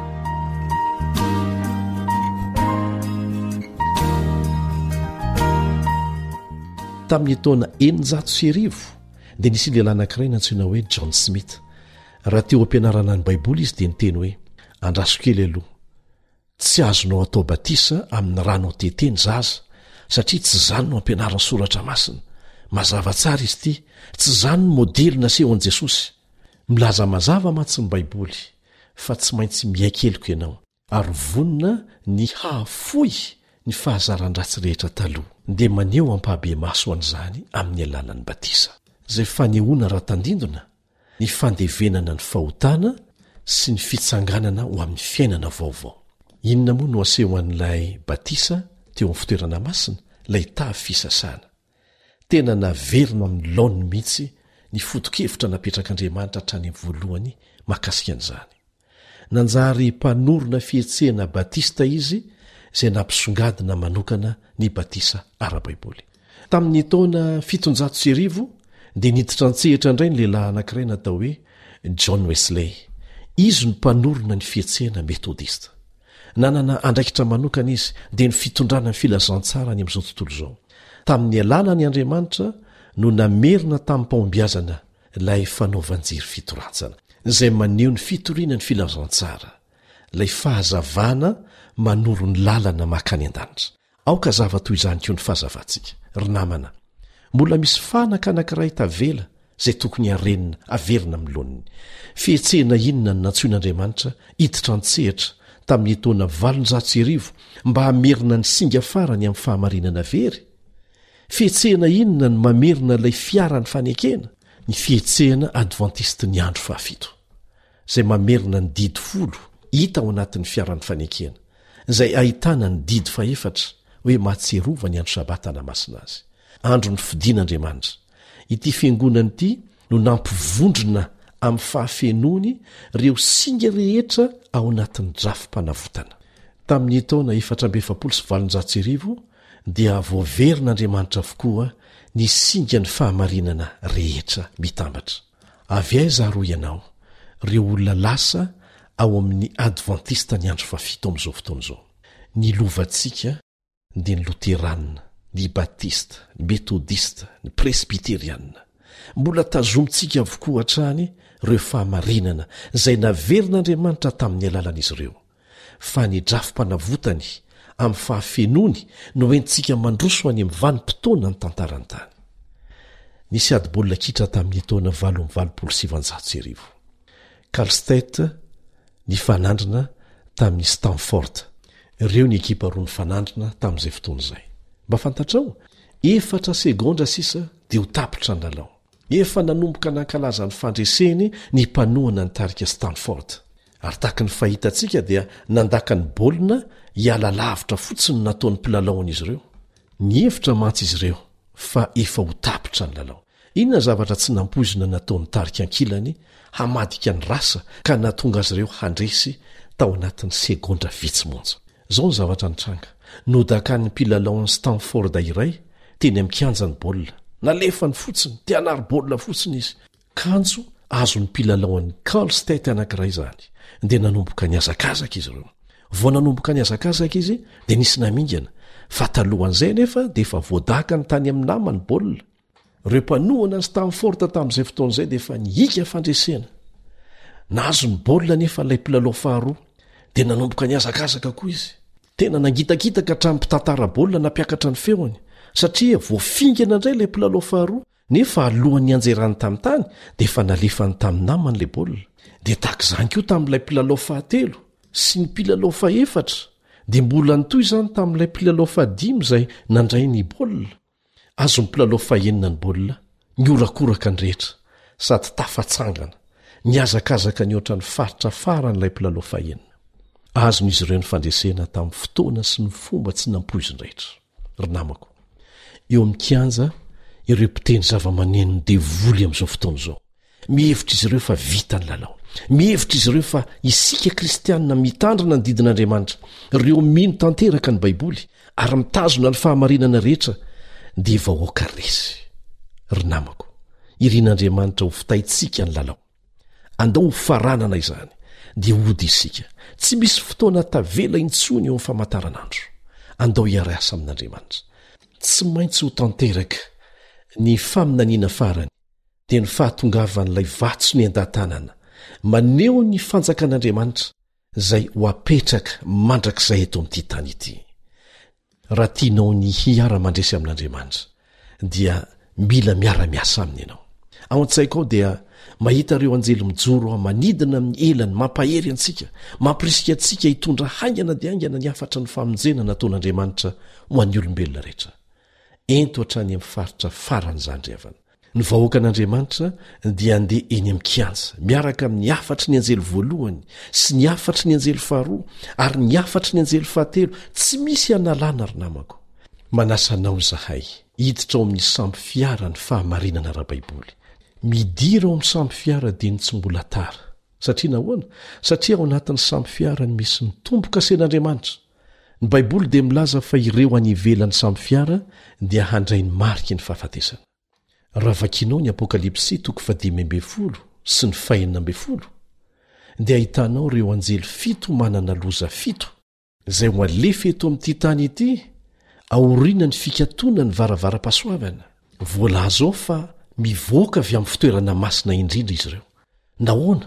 Tamin'ny taona eninjato sy arivo dia nisy lehilahy anankiray nantsoina hoe John Smith. Raha teo ampianarana ny baiboly izy dia niteny hoe, andraso kely aloha, tsy azonao atao batisa amin'ny rano teteny zaza, satria tsy zany no ampianarany soratra masina. Mazava tsara izy ity, tsy zany no modely naseho an'i Jesosy. Milaza mazava mantsy ny baiboly, fa tsy maintsy mihaikeliko ianao, ary vonina ny hahafoy ny fahazaran-dratsy rehetra taloha, dia maneho ampahabe maso an'izany amin'ny alalan'ny batisa. Izay fanehoana raha-tandindona, ny fandevenana ny fahotana sy ny fitsanganana ho amin'ny fiainana vaovao. Inona moa no aseho an'ilay batisa teo amin'ny fitoerana masina, ilay tavy fisasana? Tena naverina amin'ny laony mihitsy ny foto-kevitra napetrak'Andriamanitra hatrany amin'ny voalohany mahakasika an'izany. Nanjary mpanorona fietsehana batista izy izay nampisongadina manokana ny batisa ara-baiboly. Tamin'ny taona fitonjato sy arivo dia niditra an-tsehatra indray ny lehilahy anankiray natao hoe John Wesley. Izy no mpanorona ny fietsehana metodista. Nanana andraikitra manokana izy dia ny fitondrana ny filazantsara any amin'izao tontolo izao. Tamin'ny alalany Andriamanitra no namerina tamin'ny mpahombiazana ilay fanaovanjiry fitoratsana, izay maneho ny fitoriana ny filazantsara, ilay fahazavana manoro ny lalana makany an-danitra. Aoka zava toy izany koa ny fahazavantsika. Ry namana, mbola misy fanaka anankiray tavela izay tokony harenina averina amin'ny laoniny. Fietsehana inona no nantsoin'Andriamanitra hiditra an-tsehatra tamin'ny taona valonjato sy arivo mba hamerina ny singa farany amin'ny fahamarinana very? Fietsehana inona no mamerina ilay fiarany fanekena? Ny fietsehana adventiste ny andro fahafito, izay mamerina ny didy folo hita ao anatin'ny fiaran'ny fanekena, izay ahitana ny didy faefatra hoe mahatserova ny andro sabata namasina azy, andro ny fidian'Andriamanitra. Ity fiangonana ity no nampivondrona amin'ny fahafenony ireo singa rehetra ao anatin'ny drafo-panavotana. Tamin'ny taona efatra amby efapolo sy valonjato sy arivo dia voaverin'Andriamanitra avokoa ny singa ny fahamarinana rehetra mitambatra. Avy aiza aro ianao, ireo olona lasa ao amin'ny adventista ny andro fahafito amin'izao fotoana izao? Ny lovantsika dia ny loteranina, ny batista, ny metodista, ny presbyteriana. Mbola tazomintsika avokoa hatrany ireo fahamarinana izay naverin'Andriamanitra tamin'ny alalan'izy ireo. Fa ny drafo-panavotany amin'ny fahafenony no entsika mandroso any amin'ny vanim-potoana ny tantarany tany. Nisy ady baolina kitra tamin'ny taona valo amby valopolo sy sivanjato sy arivo. Karlstedt ny fanandrina tamin'ny Stanford. Ireo ny ekipa roa ny fanandrina tamin'izay fotoana izay. Mba fantatrao, efatra segondra sisa dia ho tapitra ny lalao. Efa nanomboka nankalaza ny fandreseny ny mpanohana ny tarika Stanford. Ary tahaka ny fahitantsika dia nandaka ny baolina hiala lavitra fotsiny nataon'ny mpilalao-an'izy ireo. Ny hevitra mantsy izy ireo fa efa ho tapitra ny lalao. Inona zavatra tsy nampoizina nataon'ny tarika ankilany hamadika ny rasa ka natonga azy ireo handresy tao anatin'ny segondra vitsy monja. zao ny zavatra nitranga nodakany mpilalao ny Stanford iray teny amikanja ny baolina nalefany fotsiny te hanary baolina fotsiny izy kanjo azo ny mpilalaoan'ny Cal State anankiray zany dia nanomboka ny azakazaka izy ireo vao nanomboka ny azakazaka izy dia nisy namingana fa talohan'izay nefa dia efa voadaka ny tany amin'ny namany baolina ireo mpanohana ny Stanford tamin'izay fotoan'izay dia efa niika fandresena nazo ny baolina nefa ilay mpilalao faharoa dia nanomboka ny azakazaka koa izy tena nangitakitaka hatramin'mpitantara baolina nampiakatra ny feony satria voafingana indray ilay mpilalao faharoa nefa alohan'ny anjerany tamin'ny tany dia efa nalefany tamin'ny namany ilay baolina dia tahak'izany koa tamin'ilay mpilalao fahatelo sy ny mpilalao faefatra dia mbola nitoy izany tamin'ilay mpilalao fahadimy izay nandray ny baolina azo ny mpilalao fahenina ny baolina ny orakoraka ny rehetra sady tafatsangana ny azakazaka ny oatra ny faritra faran'ilay mpilalao fahenina azon'izy ireo ny fandresena tamin'ny fotoana sy ny fomba tsy nampoiziny rehetra ry namako eo amin'ny kianja ireo mpiteny zava-maneno ny devoly amin'izao fotoana izao mihevitra izy ireo fa vita ny lalao mihevitra izy ireo fa isika kristianina mitandrina ny didin'Andriamanitra ireo mino tanteraka ny baiboly ary mitazona ny fahamarinana rehetra dia vahoaka resy ry namako irian'Andriamanitra ho fitaitsika ny lalao andao ho faranana izany dia ody isika tsy misy fotoana tavela intsony eo amin'ny famantaranandro andao hiara-asa amin'Andriamanitra tsy maintsy ho tanteraka ny faminaniana farany dia ny fahatongavan'ilay vatso ny an-datanana maneho ny fanjakan'Andriamanitra izay ho apetraka mandrakizay eto amin'ity tany ity raha tianao ny hiara-mandresy amin'Andriamanitra dia mila miara-miasa aminy ianao ao an-tsaiko ao dia mahita ireo anjely mijoro manidina amin'ny elany mampahery antsika mampirisika antsika hitondra haingana dia haingana ny afatra ny famonjena nataon'Andriamanitra ho an'ny olombelona rehetra ento hatrany amin'ny faritra faran'izany avana ny vahoaka an'Andriamanitra dia andeha eny amin'ny kianja miaraka amin'ny afatry ny anjely voalohany sy ny afatry ny anjely faharoa ary ny afatry ny anjely fahatelo tsy misy analana ry namako manasanao zahay hiditra ao amin'ny samby fiara ny fahamarinana ara-baiboly midira ao amin'ny samby fiara dia ny tsy mbola tara satria nahoana satria ao anatin'ny samby fiara ny misy ny tomboka sen'Andriamanitra ny baiboly dia milaza fa ireo anivelan'ny samby fiara dia handray ny mariky ny fahafatesana raha vakinao ny apokalipsy toko fadimy amby folo sy ny fahenina amby folo dia ahitanao ireo anjely fito manana loza fito izay ho alefa eto amin'ity tany ity aoriana ny fikatona ny varavara-pasoavana voalaza ao fa mivoaka avy amin'ny fitoerana masina indrindra izy ireo nahoana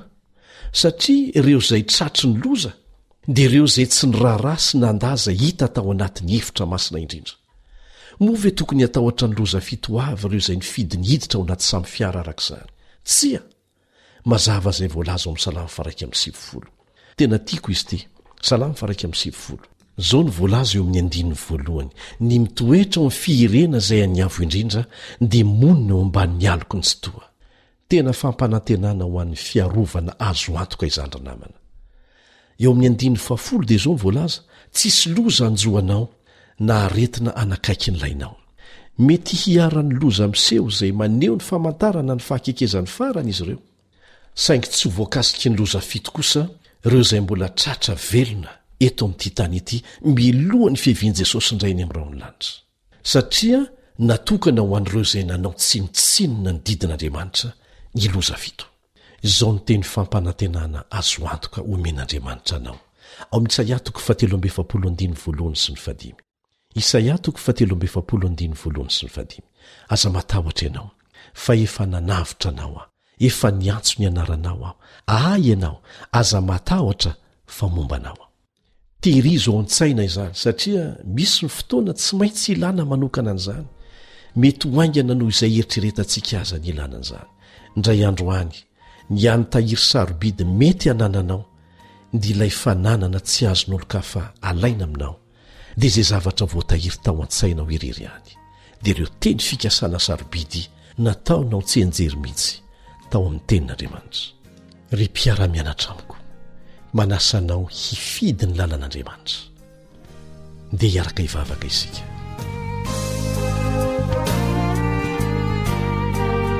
satria ireo izay tratry ny loza dia ireo izay tsy ny raharaha sy nandaza hita tao anatin'ny efitra masina indrindra moa ve tokony hatahotra ny loza fito avy ireo izay nifidy ny hiditra ao anaty samy fiara arak'izany tsia mazava izay voalaza ao amin'ny salamy faraiky amin'ny sivifolo tena tiako izy ity salamy faraiky amin'ny sivifolo zao ny voalaza eo amin'ny andininy voalohany ny mitoetra ao amin'ny fiirena izay aniavo indrindra dia monina eo ambanin'ny aloko ny tsy toa tena fampanantenana ho an'ny fiarovana azo antoka izandry namana eo amin'ny andininy fahafolo dia zao ny voalaza tsisy loza anjoanao na aretina anakaiky ny lainao mety hiaran'ny loza miseho izay maneho ny famantarana ny fahakekezan'ny farany izy ireo saingy tsy voakasiky ny loza fito kosa ireo izay mbola tratra velona eto amin'ity tany ity milohan'ny fihevian'i Jesosy indray ny amin'irao ny lanitra satria natokana ho an'ireo izay nanao tsinotsinona ny didin'Andriamanitra ny loza fito izao ny teny fampanantenana azo antoka omen'Andriamanitra anao ao amin'ny Isaia toko fahatelo amby efapolo andiny voalohany sy ny fadimy Isaia toko fahatelo amby efapolo andiny voalohany sy ny fadimy aza matahotra ianao fa efa nanavitra anao aho efa niantso ny anaranao aho ahy ianao aza matahotra fa momba anao aho tehirizo ao an-tsaina izany satria misy ny fotoana tsy maintsy ilana manokana an'izany mety ho aingana noho izay eritreretantsika aza ny ilana an'izany indray andro any ny any tahiry sarobidy mety hanananao dia ilay fananana tsy azon'olo-kafa alaina aminao dia izay zavatra voatahiry tao an-tsainao irery any dia ireo teny fikasana sarobidy nataonao tsy enjery mihitsy tao amin'ny tenin'Andriamanitra ry mpiara-mianatra amiko manasanao hifidy ny lalan'Andriamanitra dia hiaraka hivavaka isika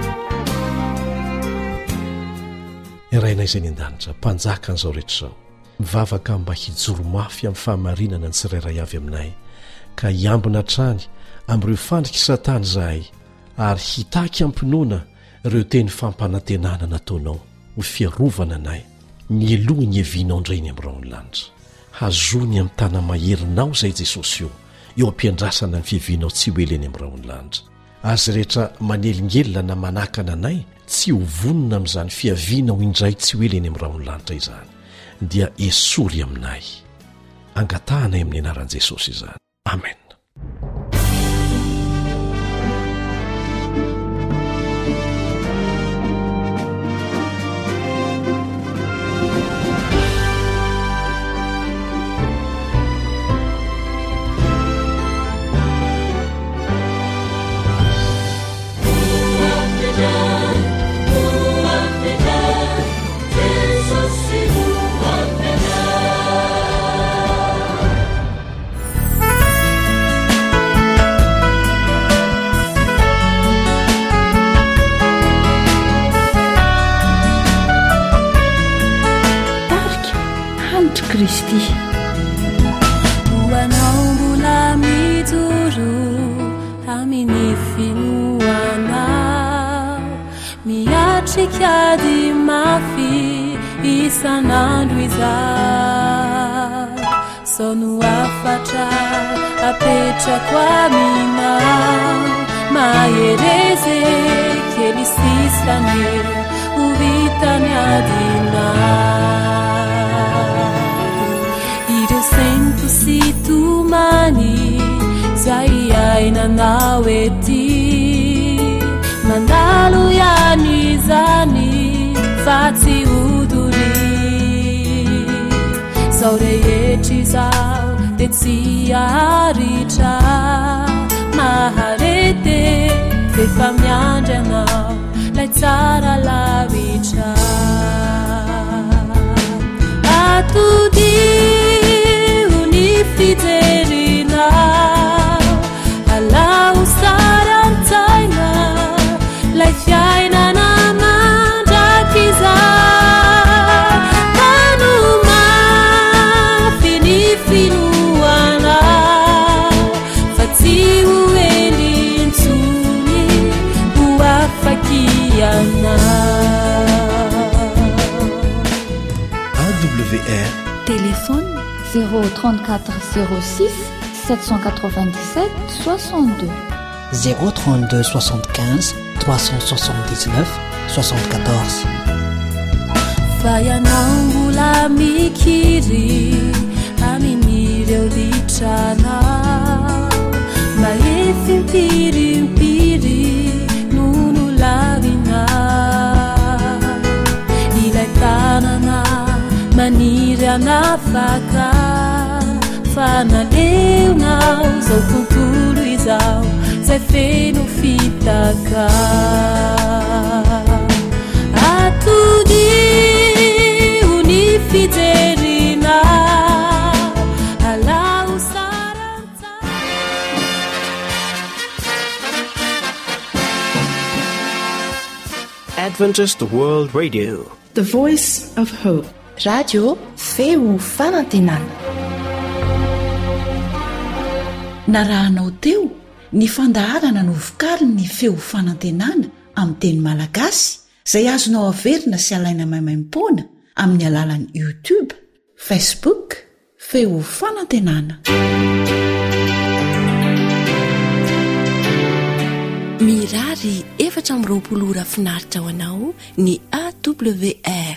iraina izay ny an-danitra mpanjaka an'izao rehetra izao mivavaka mba hijoro-mafy amin'ny fahamarinana ny tsirairay avy aminay ka hiambina trany amin'ireo fandriky satana izahay ary hitaky ampinoana ireo teny fampanantenana nataonao ho fiarovana anay nieloha ny evinao indrainy amin'irao ny lanitra hazony amin'ny tana maherinao izay jesosy io eo ampiandrasana ny fiavinao tsy ho eleny amin'irao ny lanitra azy rehetra manelingelona na manakana anay tsy ho vonona amin'izany fiavinao indray tsy ho eleny amin'irao ny lanitra izany dia esory aminay angatahanay amin'ny anaran'i jesosy izany amen. Kristy hoanao mbola mijoro amin'ny finoanao miatrika dy mafy isan'andro izao sao no afatra apetrako aminao mahereze kely sisane ho vitany adinao sento si tumani zay ainanao ety mandalo yani zany fa tsy hodori zao rehetry zao de tsy aritra maharete efa miandry anao lay tsara lavitra atodi fijerina alau sarantaina lay fiainana mandrakiza tanuma finifinoana fa tsy ho elintsony ho afakiana A W R téléphone zéro trente-quatre zéro six sept cent quatre-vingt-dix-sept soixante-deux zéro trente-deux soixante-quinze trois cent soixante-dix-neuf soixante-quatorze fayanambola mikiry amin'ireo litranao mba efimpirimpiri nono lavinao ilay tanana maniry anafaka fanaleonao zao tontolo izao zay feno fitaka atody hony fijerina alao sarantsa Adventist World Radio, The Voice of Hope. Radio feo fanantenana. narahanao teo ny fandaharana no vokary ny feo fanantenana amin'ny teny malagasy izay azonao averina sy alaina maimaim-poana amin'ny alalan'ny YouTube, Facebook, feo fanantenana. Mirary efatra amby roapolo ora finaritra ho anao ny A W R.